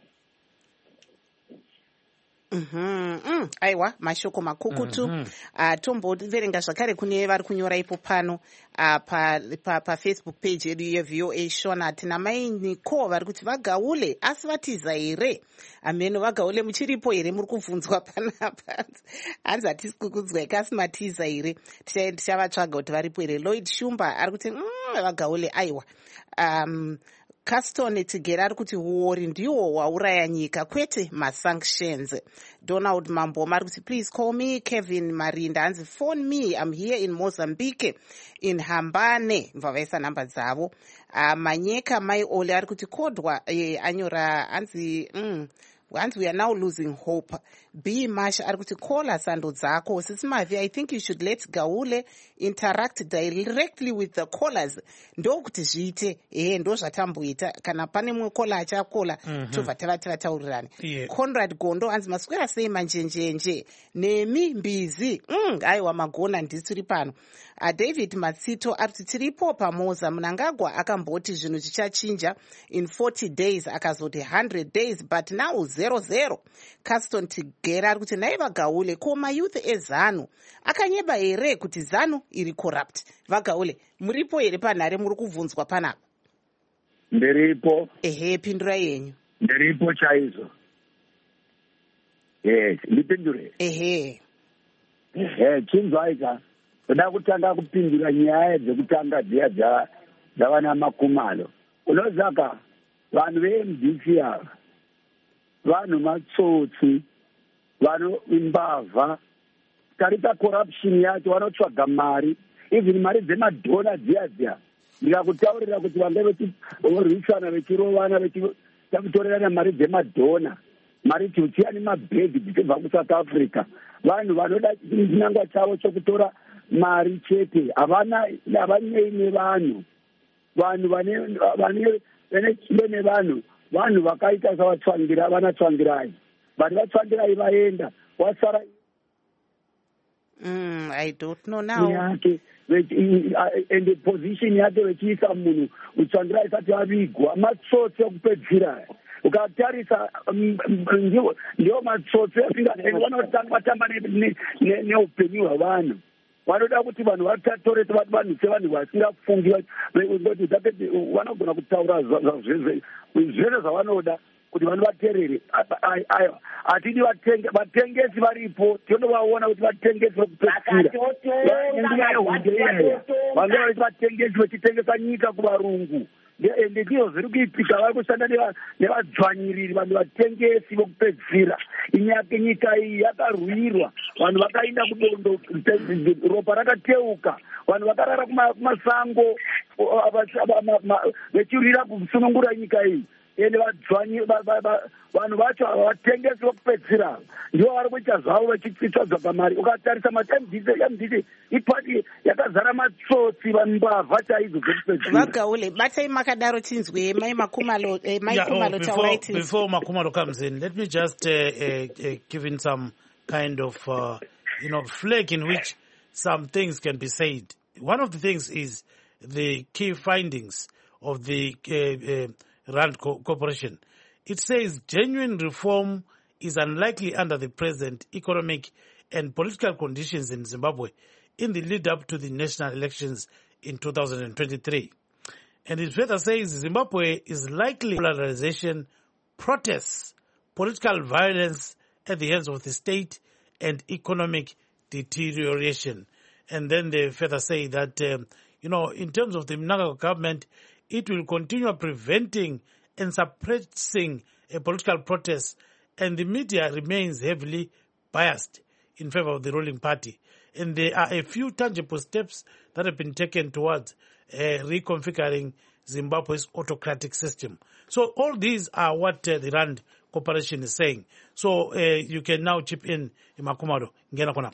Aiwa mashoko makukutu tomboverenga zvakare kune vari kunyora ipo pano pa Facebook page yedu yeVOA Shona tina mai Niko vari kuti vaGawule asi vatiza here ameno vaGawule muchiripo here muri kubvunzwa panapa hanzi hatisi kukudzwa ikasi matiza here tichavatsvaga kuti varipo here. Lloyd Shumba ari kuti vaGawule aiwa Caston Tigera ari kuti uori ndiwo wauraya nyika kwete masanctions. Donald Mamboma ari kuti please call me Kevin Marinda hanzi phone me I'm here in Mozambique in Hambane mvavaisa namba dzavo. Manyeka Mai Ole ari kuti kodwa anyora hanzi we are now losing hope. B Masha ari kuti kola sando dzako sisi Mavi I think you should let Gawule interact directly with the callers ndokuti zviite ndo zvatamboita kana pane mumwe kola achakola tobva tavataurirani. Conrad Gondo anzi maswera sei manjenjenje nemi mbizi aiwa magona ndisi tiri pano. David Matsito ari kuti tiripo pamoza Mnangagwa akamboti zvinhu zvichachinja in 40 days akazoti 100 days but now 00. Caston Tigera ari kuti nai vaGawule ko mayouth eZANU akanyeba here kuti ZANU iri corrupt. vaGawule muripo here panhare muri kubvunzwa panapa? Ndiripo. Pindura yenyu. Ndiripo chaizvo. Ndipindure. Chinzwaika uda kutanga kupindura nyaya dzekutanga dziya dzavana Makumalo. Unozaka vanhu veMDC ava vanhu matsotsi vanhu imbavha tarisa corruption yacho vanotsvaga mari, even mari dzemadhona dziya ndikakutaurira kuti vange vechirwisana vechirovana vechitakutorerana mari dzemadhona, mari tiuchiya nemabhegi dzichibva kuSouth Africa. Vanhu vanoda chinangwa chavo chokutora mari chete, havanei nevanhu, vanhu vane chido nevanhu, vanhu vakaita savatsvangira, vanatsvangirai, vanhu vatsvangirai vaenda, wasara I don't know now. yake ende position yake vechiisa munhu utsvangira isati avigwa, matsotsi okupedzira. Ukatarisa ndiwo matsotsi vatamba neupenyu hwavanhu. Vanoda kuti vanhu vatore vanhu sevanhu vasingafungi, vanogona kutaura zvese zvavanoda kuti vanhu vateerere. Hatidi vatengesi varipo, tinovaona kuti vatengesi vokupedzira vange vaiti vatengesi vechitengesa nyika kuvarungu, ende ndizvo zviri kuitika. Vari kushanda nevadzvanyiriri, vanhu vatengesi vokupedzira. Nyika iyi yakarwirwa, vanhu vakaenda kudondo, ropa rakateuka, vanhu vakarara kumasango vechirwira kusunungura nyika iyi. Ende vanhu vacho vatengesi vokupedzira ndivo vari kuita zvavo vechitsvaga mari. Ukatarisa MDC ipati yakazara matsotsi, mbavha chaidzo dzokupedzira. Vagaule, batai makadaro tinzwe mai Makumalo before Makumalo comes in, let me just give in some kind of flag in which some things can be said. One of the things is the key findings of the Rand Corporation. It says genuine reform is unlikely under the present economic and political conditions in Zimbabwe in the lead up to the national elections in 2023. And it further says Zimbabwe is likely polarization, protests, political violence at the hands of the state, and economic deterioration. And then they further say that, in terms of the Mnangagwa government, it will continue preventing and suppressing a political protest, and the media remains heavily biased in favor of the ruling party. And there are a few tangible steps that have been taken towards reconfiguring Zimbabwe's autocratic system. So all these are what the Rand Corporation is saying. So you can now chip in, Makumalo. Ngena kona.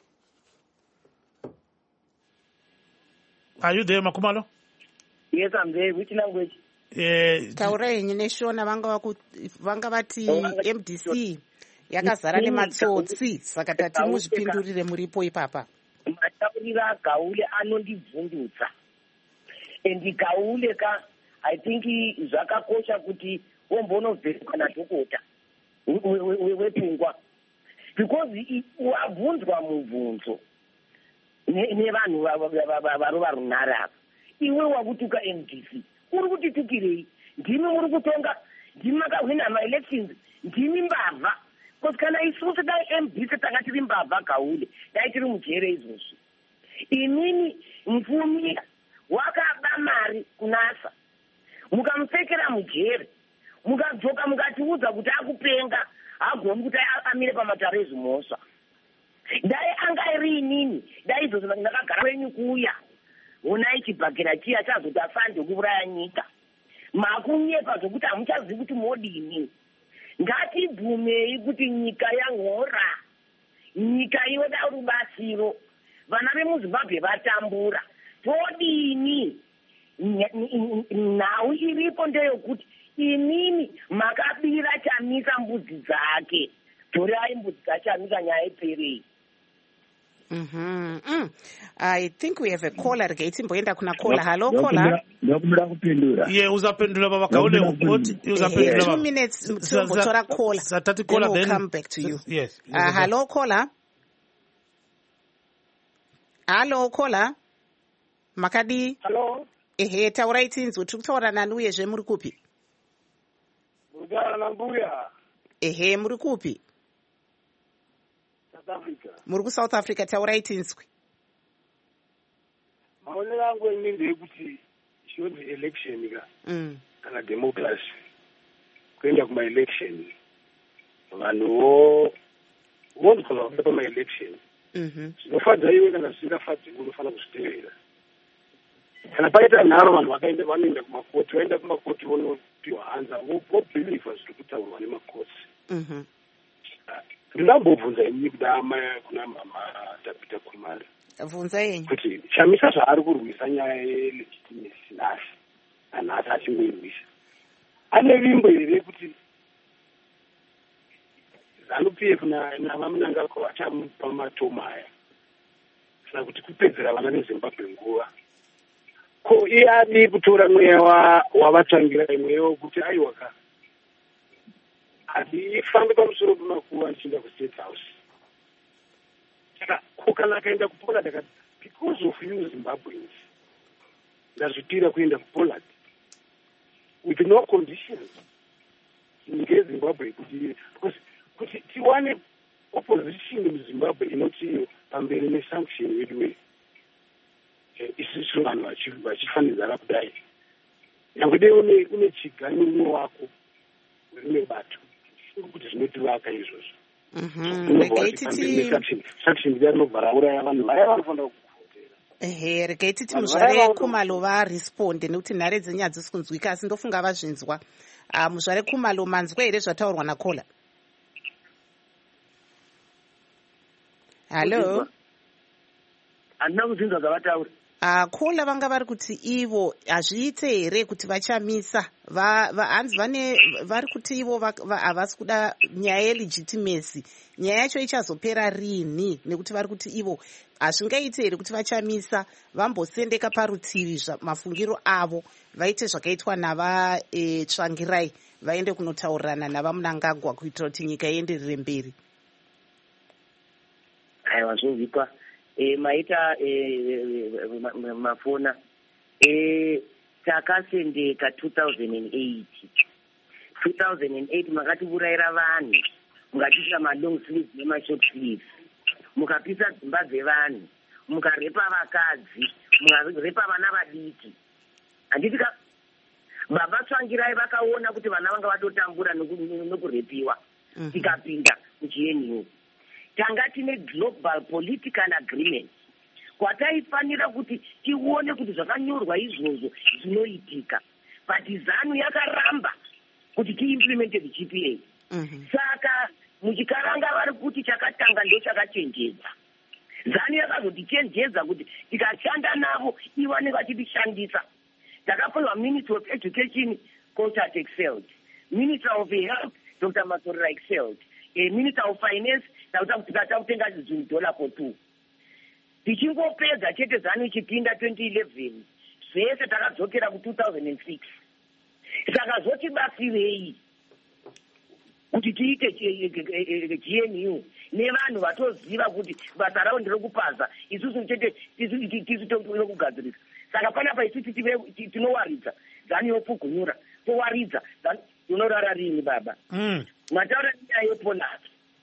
Are you there, Makumalo? Yes, I'm there. Which language? Taurai neshona vanga vati MDC yakazara nematsotsi, saka tati muzvipindurire muripo ipapa. Mataurira Gaule anondibvundutsa. Endi Gaule I think zvakakosha kuti wombonobveruka nadhokota wepfungwa. Because wabvunzwa mubvunzo nevanhu varova runhara. Iwe wakutuka MDC. Uri kutitukirei? Ndimi muri kutonga? Ndimi makahwina ma-elections? Ndimi mbavha? Because kana isusu dai MDC tanga tiri mbavha Gaule, dai tiri mujere izvozvo. Inini mfumi wakaba mari kunasa, mukamupfekera mujere, mukadzoka mukatiudza kuti akupenga, hagombi kuti amire pamatare ezvimhosva. Dai anga iri inini, dai izvozvo ndakagara kwenyu kuuya, onai chibhakera chiya chazoti afande kuuraya nyika. Makunyepa zvokuti hamuchazivi kuti modini. Ngatibvumei kuti nyika yanhora, nyika inoda rubatsiro, vana vemuZimbabwe vatambura. Todini? Nhau iripo ndeyokuti inini makabira chamisa mbudzi dzake, torai mbudzi dzachamisa nyaya iperei. I think we have a caller. Timboenda kuna caller. Hello caller. Yeah, uzapendula baba Gaule. Uzapendula 2 minutes tora caller. Satati caller, then we'll come back to you. Yes. Hello caller. Hello caller. Makadi. Hello. Taurai tinzwe tiri kutaura nani uyezve muri kupi? Mugara nambuya. Muri kupi? Muri kuSouth Africa. Taurai tinzwe. Maonero angu ini ndeyekuti shoni election kana democracy kuenda kuma-election vanhuwo vonzwa pama-election zvinofadza iwe kana zvisingafadzi unofanira kuzvitevera. Kana paita nharo vanhu vanoenda kumakoti, vaenda kumakoti vonopiwa hanza, vobhilivha zviri kutaurwa nemakoti. Ndingambobvunza inini kuda kuna mama Tabitha Khumalo. Bvunza yenyu. Kuti Chamisa zvaari kurwisa nyaya yelegitimacy nhasi, anhasi achingoirwisa. Ane vimbo here kuti ZANU-PF navamunangagwa vachamupa matoma aya kana kuti kupedzera vana veZimbabwe nguva. Ko iye adi kutora mweya wavatsvangira mweya wekuti aiwaka handifambi pamusoro pemakuva achienda kuState House. Saka kana akaenda kuPoland akati because of you Zimbabweans ndazvipira kuenda kuPoland with no conditions ngeZimbabwe kuti tiwane opposition muZimbabwe inoti pamberi nesanction yedu isisu vanhu vachifanidzana kudai. Nyangwe dei une chiganyo wako rimwe bato kuti zvinotivaka izvozvo. Sanction yarinobva rauraya vanhu vaya vanofanira kukuvotera. Regai titi muzvare Khumalo varesponde nekuti nhare dzenyu hadzisi kunzwika asi ndofunga vazvinzwa. Muzvare Khumalo manzwa here zvataurwa naKola? Halo? Handina kuzinza zvavataura. Kola vanga vari kuti ivo hazviite here kuti vachamisa hanzi vari kuti ivo havasi kuda nyaya yelegitimacy. Nyaya yacho ichazopera rini? Nekuti vari kuti ivo hazvingaite here kuti vachamisa vambosendeka parutivi mafungiro avo vaite zvakaitwa navatsvangirai vaende kunotaurirana navamunangagwa kuitira kuti nyika ienderere mberi. Aiwa zvozipa. Maita mafona takasendeka 2008 makatiurayira vanhu mukatiisa malong sleeves nemashort sleeves, mukapisa dzimba dzevanhu, mukarepa vakadzi, mukarepa vana vadiki. Handiti baba Tsvangirai vakaona kuti vana vanga vatotambura nokurepiwa, tikapinda muGNU. Tanga tine global political agreement kwataifanira kuti tione kuti zvakanyorwa izvozvo zvinoitika, but ZANU yakaramba kuti tiimplemente the GPA. Saka muchikaranga vari kuti chakatanga ndo chakachenjedza. ZANU yakazotichenjedza kuti tikashanda navo iwane vachitishandisa. Takapiwa Minister of Education, Contact excelled. Minister of Health, Dr. Matorira excelled. Minister of Finance, takatenga $2 for 2. Tichingopedza chete ZANU ichipinda 2011 zvese takadzokera ku2006. Saka zvotibatsirei kuti tiite GNU nevanhu vatoziva kuti basa ravo nderokupaza, isusu chete tisu tokugadzirisa. Saka panapa isusu tinowaridza ZANU yopfugunyura, towaridza unorara rini baba? Mataura nyaya yePoland.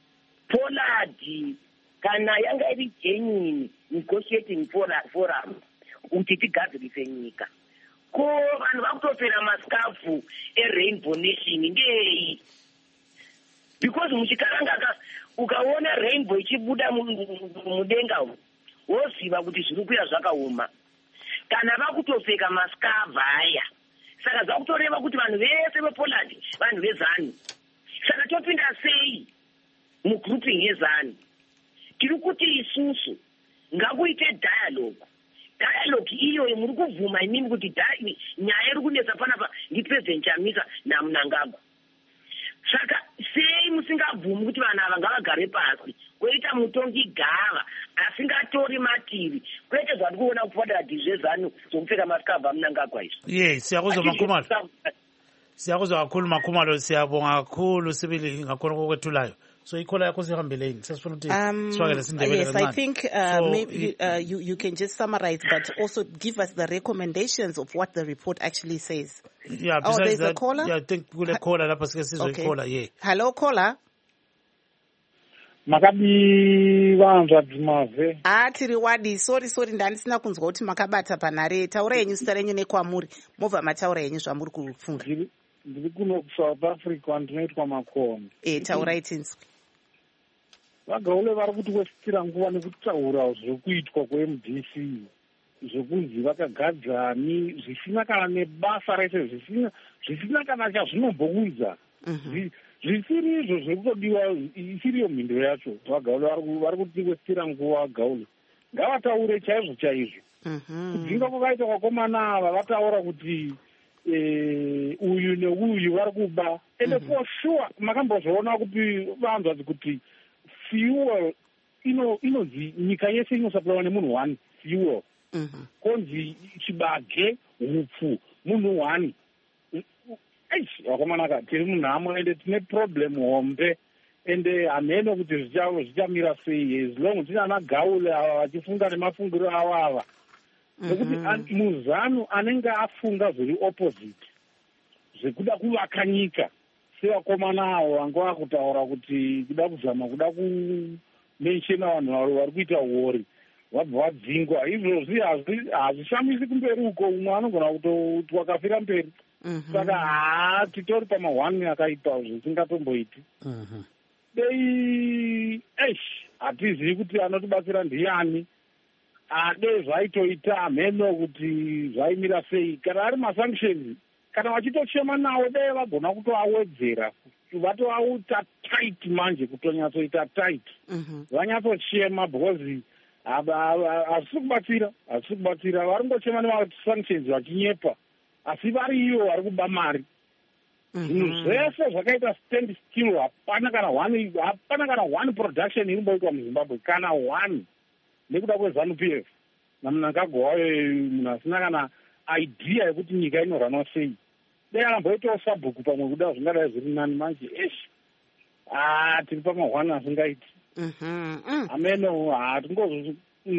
Poland kana yanga iri genuine negotiating forum kuti tigadzirise nyika, ko vanhu vakutopera masikafu eRainbow Nation ndei? Because muchikaranga ukaona rainbow ichibuda mudenga woziva kuti zviri kuya zvakaoma. Kana vakutopfeka masikafu aya, saka zvakutoreva kuti vanhu vese vePoland vanhu veZANU. Saka topinda sei mugrouping yeZANU? Tiri kuti isusu ngakuite dialogue iyo muri kuvhuma imini kuti nyaya iri kunetsa panapa ndiPresident Chamisa naMnangagwa. Saka sei musingabvumi kuti vanhu ava ngavagare pasi, kwoita mutongi gava asingatori mativi, kwete zvati kuona kupadira zvezANU zvokupfeka masikafu aMnangagwa izvo. Siyakuzwa Makhumalo. Siyakuzwa kakhulu Makhumalo, siyabonga kakhulu sibili ngakhona kokwethulayo. So ikhola yakho sihambeleni sesifuna ukuthi siwakele sindebele kancane. Yes, I think maybe you can just summarize but also give us the recommendations of what the report actually says. Yeah, there's a caller? Yeah, I think kule caller lapha sike sizoyikhola. Yeah. Hello caller. Makabivanzwa Dzimave. Tiri wadi, sorry ndandisina kunzwa kuti makabata panhare. Taura yenyu zita renyu nekwamuri. Mobva mataura yenyu zvamuri kufunga. Ndiri kuno kuSouth Africa ndinoitwa Makonde. Taurai tinzwe. vagaule vari kuti wesitira nguva nekutaura zvekuitwa kweMDC zvokunzi vakagadzani zvisina kana nebasa rese zvisina kana chazvinombounza zvisiri izvo zvekutodiwa isiriyo mhindo yacho. Vagaule vari kuti wesitira nguva vagaule ngavataure chaizvo chaizvo. Kudzinga kwakaita vakomana ava vataura kuti uyu neuyu vari kuba ende for sure makambozviona kuti vanzwa kuti fuel inonzi nyika yese inosaplawa nemunhu one fuel konzi chibage hupfu munhu one. Vakomanaka tiri munhamo ende tine problem hombe ende hamene kuti zvichamira sei as long tinana Gaule ava vachifunga nemafungiro avo ava nekuti muzano anenge afunga zviri opposite zvekuda kuvaka nyika sevakomana avo vanga vakutaura kuti kuda kuzama kuda kumenshena vanhu vari kuita wori vabva vadzingwa. Izvozvi hazvishamisi kumberi uko, umwe anogona kuti wakafira mberi. Saka titori pama1 akaipa zvisingatomboiti. Dei hatizivi kuti anotibatsira ndiani. Dei zvaitoita mheno kuti zvaimira sei. Kana ari masanctions, kana vachitochema nawo dei vagona kutoawedzera. Vatoauta tight manje kutonyatsoita tight. Vanyatsochema because hazvisi kubatsira varingochema nemasanctions vachinyepa asi variyo vari kuba mari. Zvinhu zvese zvakaita stand still hapana kana one production inomboitwa muZimbabwe kana one nekuda kweZANU-PF naMnangagwa wayo munhu asina kana idea yekuti nyika inorwanwa sei. Dei akamboitawo sabhuku pamwe kuda zvingadai zviri nani manje tiri pama1 asingaiti. Ameno hatingozo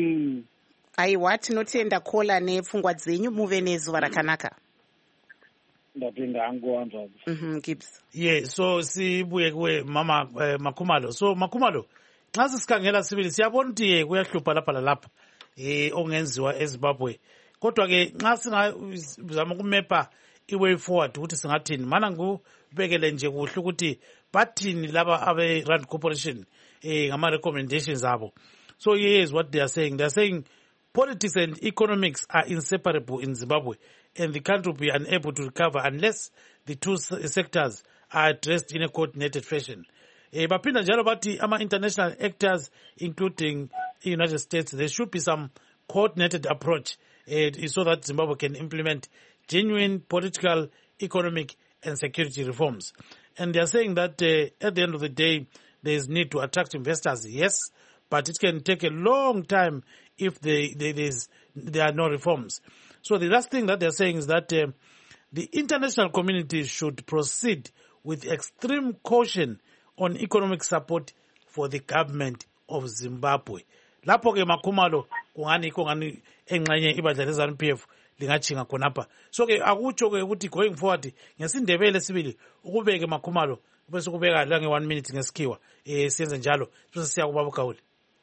aiwa tinotenda kola nepfungwa dzenyu muve nezuva rakanaka. Ndatenda hangu wanzwa. Gibbs. So sibuye kuwe mama Makhumalo. So Makhumalo, xa sisikhangela sibili siyabona ukuthi kuyahlupha lapha ongenziwa eZimbabwe. Kodwa ke xa singazama ukumepa iway forward ukuthi singathini, mana ngubekele nje kuhle ukuthi bathini laba abe-Rand Corporation ngama-recommendations abo. So here's what they are saying. They are saying politics and economics are inseparable in Zimbabwe, and the country will be unable to recover unless the two sectors are addressed in a coordinated fashion. Bapinda njalo bathi ama-international actors, including the United States, there should be some coordinated approach so that Zimbabwe can implement genuine political, economic, and security reforms. And they are saying that at the end of the day, there is need to attract investors, yes, but it can take a long time if there are no reforms. So the last thing that they're saying is that the international community should proceed with extreme caution on economic support for the government of Zimbabwe. Lapho ke Makhumalo kungani engxenye ibandla leZANU-PF lingachinga khonapha. So ke akutsho ke ukuthi going forward ngesindebele sibili ukubeke Makhumalo bese kubeka la nge1 minute ngesikhiwa siyenze njalo bese siya kuBaba Gaule.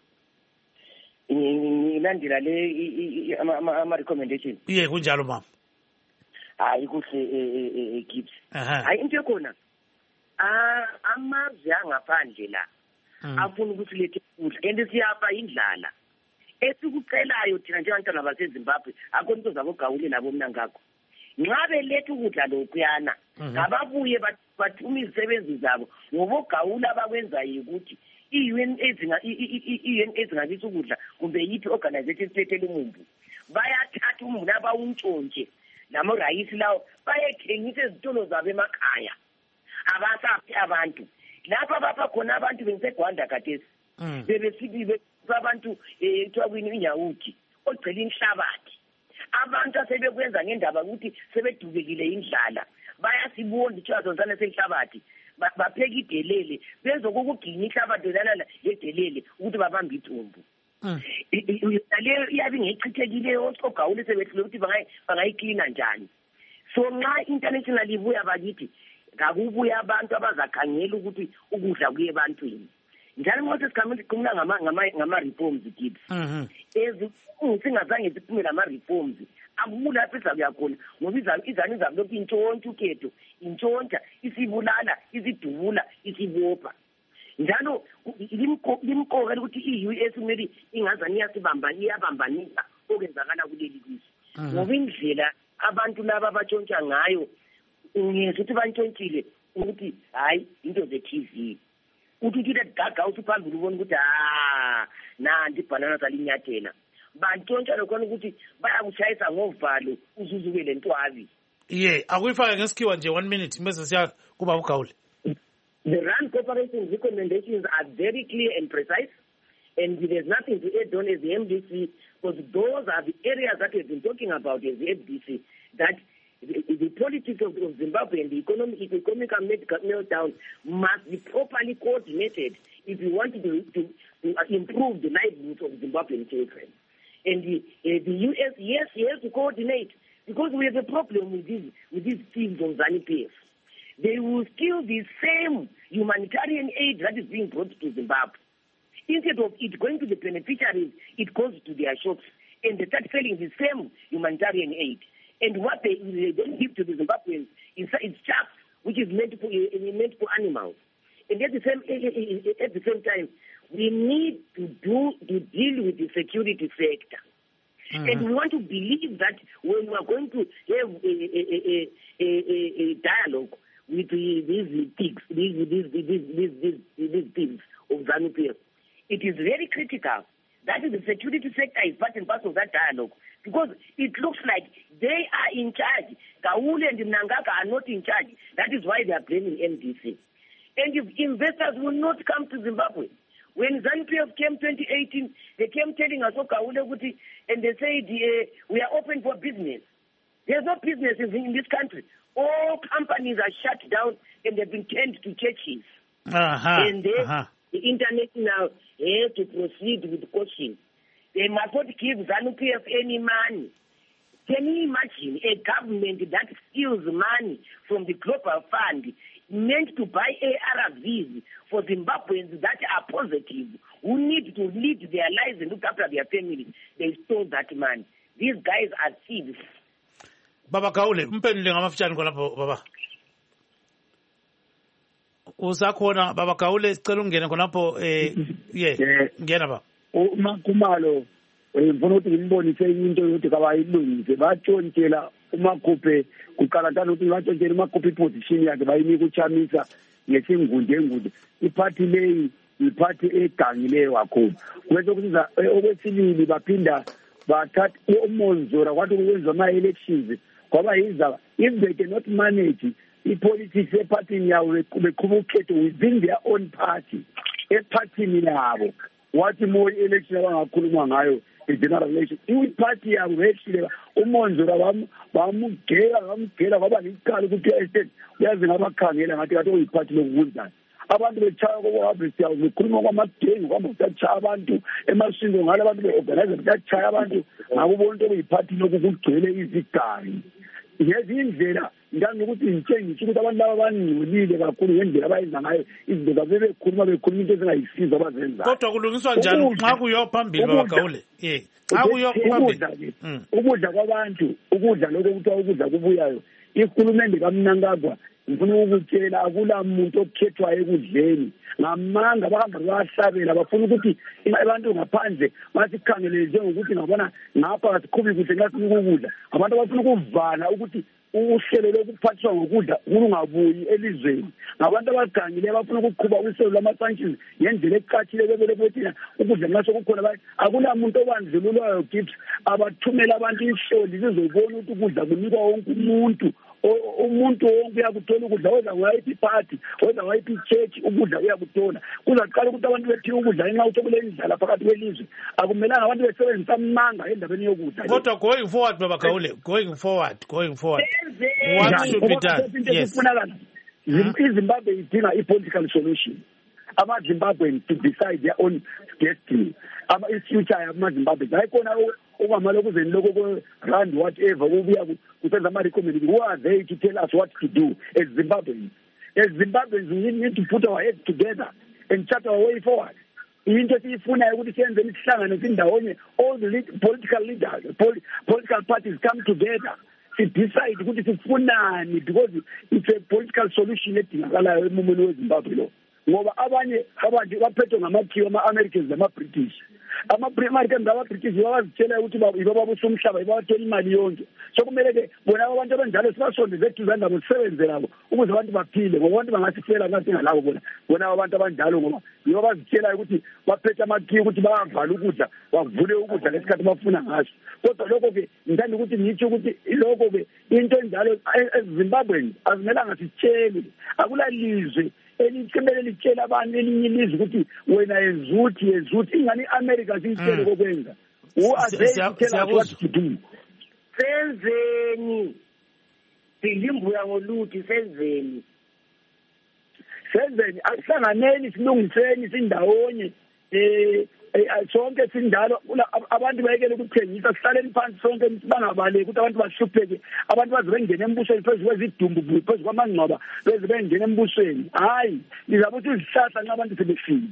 Ngilandela le ama recommendation. Kunjalo mama. Hayi kuhle Gibbs. Hayi into ekhona amazwe angaphandle la afuna ukuthi lethe ukudla and siyapha indlala esikucelayo thina njengabantwana baseZimbabwe akho into zabo Gaule labo Mnangagwa nxa belethe ukudla lokhuyana ngababuye bathuma izisebenzi zabo ngoba Gaule abakwenzayo ukuthi i-UN ezingabisa ukudla kumbe yithi organization sethele umumbu bayathatha umumbu abawuntshontshe namorayisi lawo bayethengisa ezitolo zabo emakhaya abasaphi abantu lapha bapha khona abantu bengisegwanda khathesi bebesibibe abantu ethiwa iNyawuthi ogcela inhlabathi abantu asebekwenza ngendaba ukuthi sebedubekile indlala bayasibona ithwazonsana senhlabathi bapheka idelele bezokuginya inhlabathi lalala yedelele ukuthi babambe ithumbu leyo iyabe ingechithekile oGaule sebehlule ukuthi bangayiklina njani. So nxa international ibuya bakithi ngakubuya abantu abazakhangela ukuthi ukudla kuye ebantwini njalo ngoba sikhuluma ngama-reforms kids singazange siphume lama-reforms akulapho izakuya khona ngoba izane izabulokhu intshontsha uketo intshontsha isibulala isidubula isibopha njalo limqoka ukuthi i-US kumele ingazani iyabambanisa okwenzakala kuleli lizwe ngoba indlela abantu laba abatshontsha ngayo ngisuthi bantshontshile ukuthi hayi into ze-TV uthi gaga uthi phambili ubona ukuthi nanti ibhanana salinyathela bantshontsha lokhona ukuthi bayakushayisa ngovalo uzuzuke le ntwabi akuyifaka ngesikhiwa nje 1 minute bese siya kuba uGawule. The RAND Corporation's recommendations are very clear and precise, and there's nothing to add on as the MDC, because those are the areas that we've been talking about as the MDC, that the politics of Zimbabwe and the economic meltdown must be properly coordinated if we want to improve the livelihoods of Zimbabwean children. And the US, yes, has to coordinate, because we have a problem with these thieves of ZANU-PF. They will steal the same humanitarian aid that is being brought to Zimbabwe. Instead of it going to the beneficiaries, it goes to their shops, and they start selling the same humanitarian aid. And what they don't give to the Zimbabweans is chaff, which is meant for animals. And at the same time, we need to deal with the security sector. And we want to believe that when we are going to have a dialogue with these pigs, these things of ZANU-PF, it is very critical that the security sector is part and parcel of that dialogue, because it looks like they are in charge. Kaule and Mnangagwa are not in charge. That is why they are blaming MDC. And if investors will not come to Zimbabwe, when ZANU-PF came 2018, they came telling us, and they said, we are open for business. There's no business in this country. All companies are shut down and they've been turned to churches. And the internet now has to proceed with caution. They must not give ZANU-PF any money. Can you imagine a government that steals money from the Global Fund meant to buy ARVs for Zimbabweans that are positive, who need to lead their lives and look after their families? They stole that money. These guys are thieves. Baba Kaule, mpendule ngamafutshane khonapho baba. Usakhona Baba Kaule, sicela ungene khonapho ngena baba. uMakhumalo ngifuna ukuthi ngimbonise into yokuthi kabayilungise batshontshela uMakhuphe kuqalatana ukuthi batshontshela uMakhuphe iposition yakhe bayinika uChamisa ngesingunde iphathi leyi iphathi egangileyo kakhulu kwethu kusiza okwesibili baphinda bathatha uMonzora kwathi kwenza ama-elections kwaba yiza if they cannot manage i-politics ephathini yawo beqhuba ukhetho within their own party ephathini yabo wathi more election abangakhuluma ngayo i-general election i-party yabo behlile uMonzora bamugela kwaba licala ukuthi estate uyazi ngabakhangela ngathi kathi uyiphathi lokukunjani abantu betshaya kokuhabisa bekhuluma kwamagengu kwamba kuthatshaya abantu emashingo ngale abantu be-organize kuthatshaya abantu ngakubona into okuyiphathi lokhu kugcwele izigangi ngezi indlela nganokuthi ngitshengise ukuthi abantu laba bangcolile kakhulu ngendlela abayenza ngayo izinto zabo bekhuluma into ezingayisiza abazenzayo. Kodwa kulungiswa njani nxa kuyo phambili Baba Kaule? Nxa kuyo phambili ukudla kwabantu ukudla lokho kuthiwa ukudla kubuyayo ihulumende kaMnangagwa ngifuna ukutshela akula muntu okhethwayo ekudleni ngamanga bahamba bahlabela bafuna ukuthi abantu ngaphandle basikhangele njengokuthi ngabona ngapha asiqhubi kuhle nxa ukudla abantu bafuna ukuvala ukuthi uhlelo lokuphathwa ngokudla kungabuyi elizweni ngabantu abagangile bafuna ukuqhuba uhlelo lama-sanctions ngendlela eqathile bebelethina ukudla nxa sokukhona akula muntu obandlululwayo gift abathumela abantu ihloli zizobona ukuthi ukudla kunikwa wonke umuntu wonke uyakuthola ukudla weza ngayiphi party weza ngayiphi church ukudla uyakuthola kuzaqala ukuthi abantu bethiwe ukudla ngenxa ukuthi kulendlala phakathi kwelizwe akumelanga abantu besebenzisa amanga endabeni yokudla. Kodwa going forward Baba Kaule, going forward what should be done? Yes. iZimbabwe idinga i-political solution ama-Zimbabweans to decide their own destiny i-future yama-Zimbabwe hayikhona okwamala kuzeni lokho ko-rand whatever kubuya kusenza ama-recommendation who are they to tell us what to do as Zimbabweans. As Zimbabweans we need to put our heads together and chart our way forward. Into esiyifunayo ukuthi siyenzeni isihlangano sindawonye all the political leaders political parties come together to decide ukuthi sifunani because it's a political solution edingakalayo emumeni weZimbabwe lo. ngoba abanye abantu baphethwe ngamakhiwa ama-Americans nama-British. Ama-Americans nama-British babazitshela ukuthi yibo babusa umhlaba, yibo babatshela imali yonke. So kumele-ke bona abantu abanjalo sibasondeze eduzane nabo, sisebenze nabo ukuze abantu baphile, ngoba abantu bangasifela ngasingalabo bona abantu abanjalo, ngoba yibo bazitshelayo ukuthi baphethe amakhiwa ukuthi bayavala ukudla, bavule ukudla ngesikhathi bafuna ngaso. Kodwa lokho-ke ngithanda ukuthi ngitsho ukuthi lokho-ke into enjalo eZimbabweni azimelanga sitshele, akulalizwe elikumele litshela abantu elinye ilizwe ukuthi wena yezuthi ingani i-America siyitshele kokwenza senzeni silimbuya ngoluthi senzeni asihlanganeni silungiseni sindawonye sonke sindalo abantu bayekele ukuthengisa, sihlaleni phansi sonke bangabaleki ukuthi abantu bahlupheke, abantu baze bengene embusweni phezu kwezidumbu, phezu kwamangcwaba beze bengene embusweni. Hayi, ngizabe ukuthi izihlahla nxa abantu sebefile.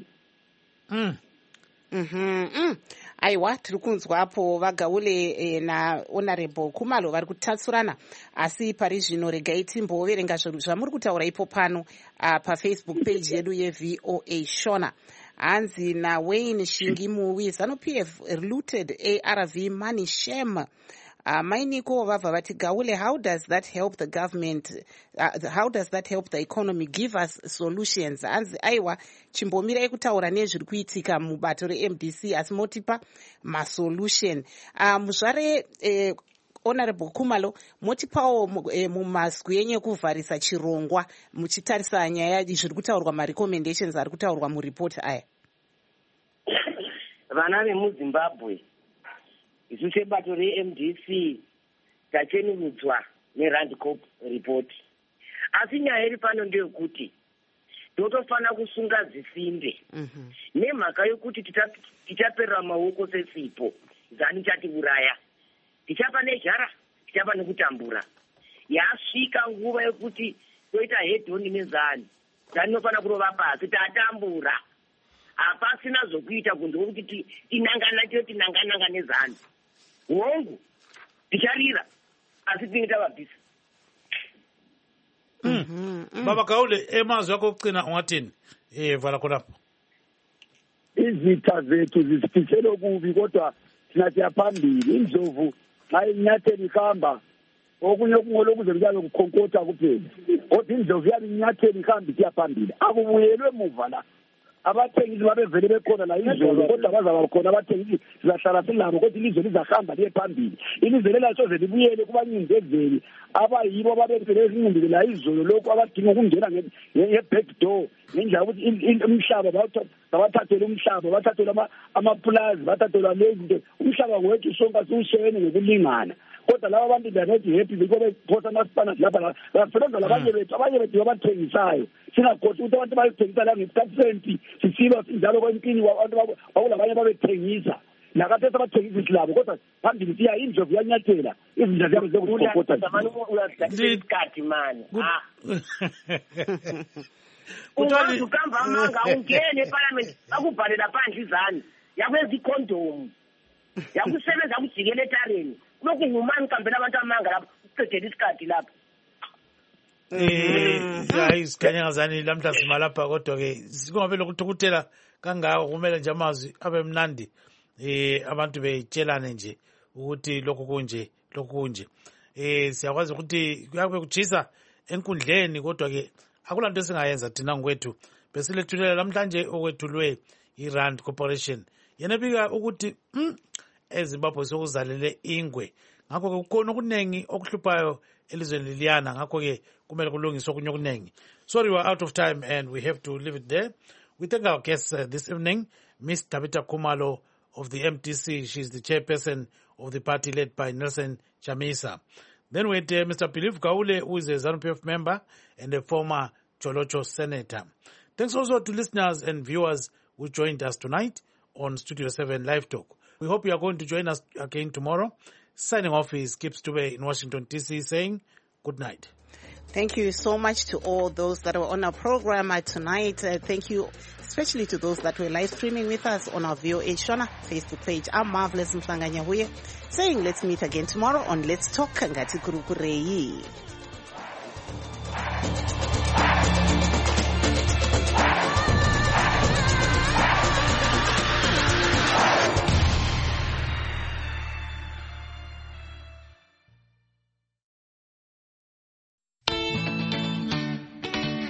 Aiwa, tiri kunzwapo Vagaule na Honorable Khumalo vari kutatsurana, asi pari zvino regai timboverenga zvamuri kutaura ipo pano paFacebook page yedu yeVOA Shona. Hanzi na Wayne Shingimuwi, ZANU-PF looted ARV money shame. Mainiko vabva vati Gaule, how does that help the government? How does that help the economy? Give us solutions. Hanzi aiwa chimbomira ekutaura nezviri kuitika mubato reMDC asi motipa masolution. Muzvare Honorable Khumalo, motipawo mumazwi enyu ekuvharisa chirongwa muchitarisa nyaya zviri kutaurwa marecommendations ari kutaurwa muripoti aya. Vana vemuZimbabwe isu sebato reMDC tachenurudzwa neRandCorp report, asi nyaya iri pano ndeyekuti totofanira kusunga zisinde nemhaka yokuti tichaperera maoko sesipo, zani chatiuraya, tichapa nejara, tichapa nekutambura. Yasvika nguva yekuti toita hedhoni nezani, zani nofanira kurova pasi, tatambura. Hapasina zvokuita kunze kuti tinangana nezani. Hongu ticharira asi tinita vabvisa. Baba Gaule, emazwi akho okucina ungathini? Vala khonapho. Izitha zethu zisiphithele okubi, kodwa thina siyaphambili. Indlovu xa inyathela ihamba, okunye okungolokuze kuyabe kukhonkotha kuphela, kodwa indlovu yabe inyathela ihamba isiyaphambili, akubuyelwe emuva la. Abathengisi babevele bekhona la izolo, kodwa bazaba khona abathengisi sizahlala silabo, kodwa ilizwe lizahamba liye phambili. Ilizwe lelasoze libuyele kubanyindezeli abayibo babevele ezincindile la izolo, lokhu abadinga ukungena nge-back door ngendlela ukuthi umhlaba babathathele umhlaba, bathathele amapulazi, bathathele lezinto. Umhlaba wethu sonke siwushene ngokulingana, kodwa laba abantu they are not happy because bephosa amasipana lapha basebenza labanye bethu abathengisayo. Singakhohlwa ukuthi abantu bayithengisa la nge-30 sisiba njalo kwempini abantu bakulabanye babethengisa nakathesa abathengisa isilabo, kodwa phambili siya indlovu yanyathela izinja zabo zokukhokhotha. Isikhathi mani ungazi ukamba amanga ungene eParliament bakubhalela phandle izani yakweza ikhondomu yakusebenza kujikela etareni lokhu ngumani kambela abantu amanga lapho uqedela isikhathi lapho. Hayi sikhanyangazani lamhla simalapha, kodwa-ke sikungavele ukuthukuthela kangako kumele nje amazwi abe mnandi, abantu betshelane nje ukuthi lokhu kunje. Siyakwazi ukuthi kuyabe kujisa enkundleni, kodwa-ke akulanto esingayenza thina ngokwethu. Besilethulela namhlanje okwethulwe iRand Corporation, yena bika ukuthi eZimbabwe sokuzalele ingwe, ngakho-ke kukhona okuningi okuhluphayo elizweni liliyana, ngakho-ke kumele kulungiswe okunye okuningi. Sorry, we're out of time and we have to leave it there. We thank our guests this evening, Ms. Tabitha Khumalo of the MDC. She's the chairperson of the party led by Nelson Chamisa. Then we had Mr. Philip Gaule, who is a ZANU-PF member and a former Cholocho senator. Thanks also to listeners and viewers who joined us tonight on Studio 7 Live Talk. We hope you are going to join us again tomorrow. Signing off is Kip Stube in Washington, D.C., saying good night. Thank you so much to all those that were on our program tonight. Thank you especially to those that were live streaming with us on our VOA Shona Facebook page. I'm Marvelous Mhlanganya Huye saying let's meet again tomorrow on Let's Talk Ngati Kurukurei.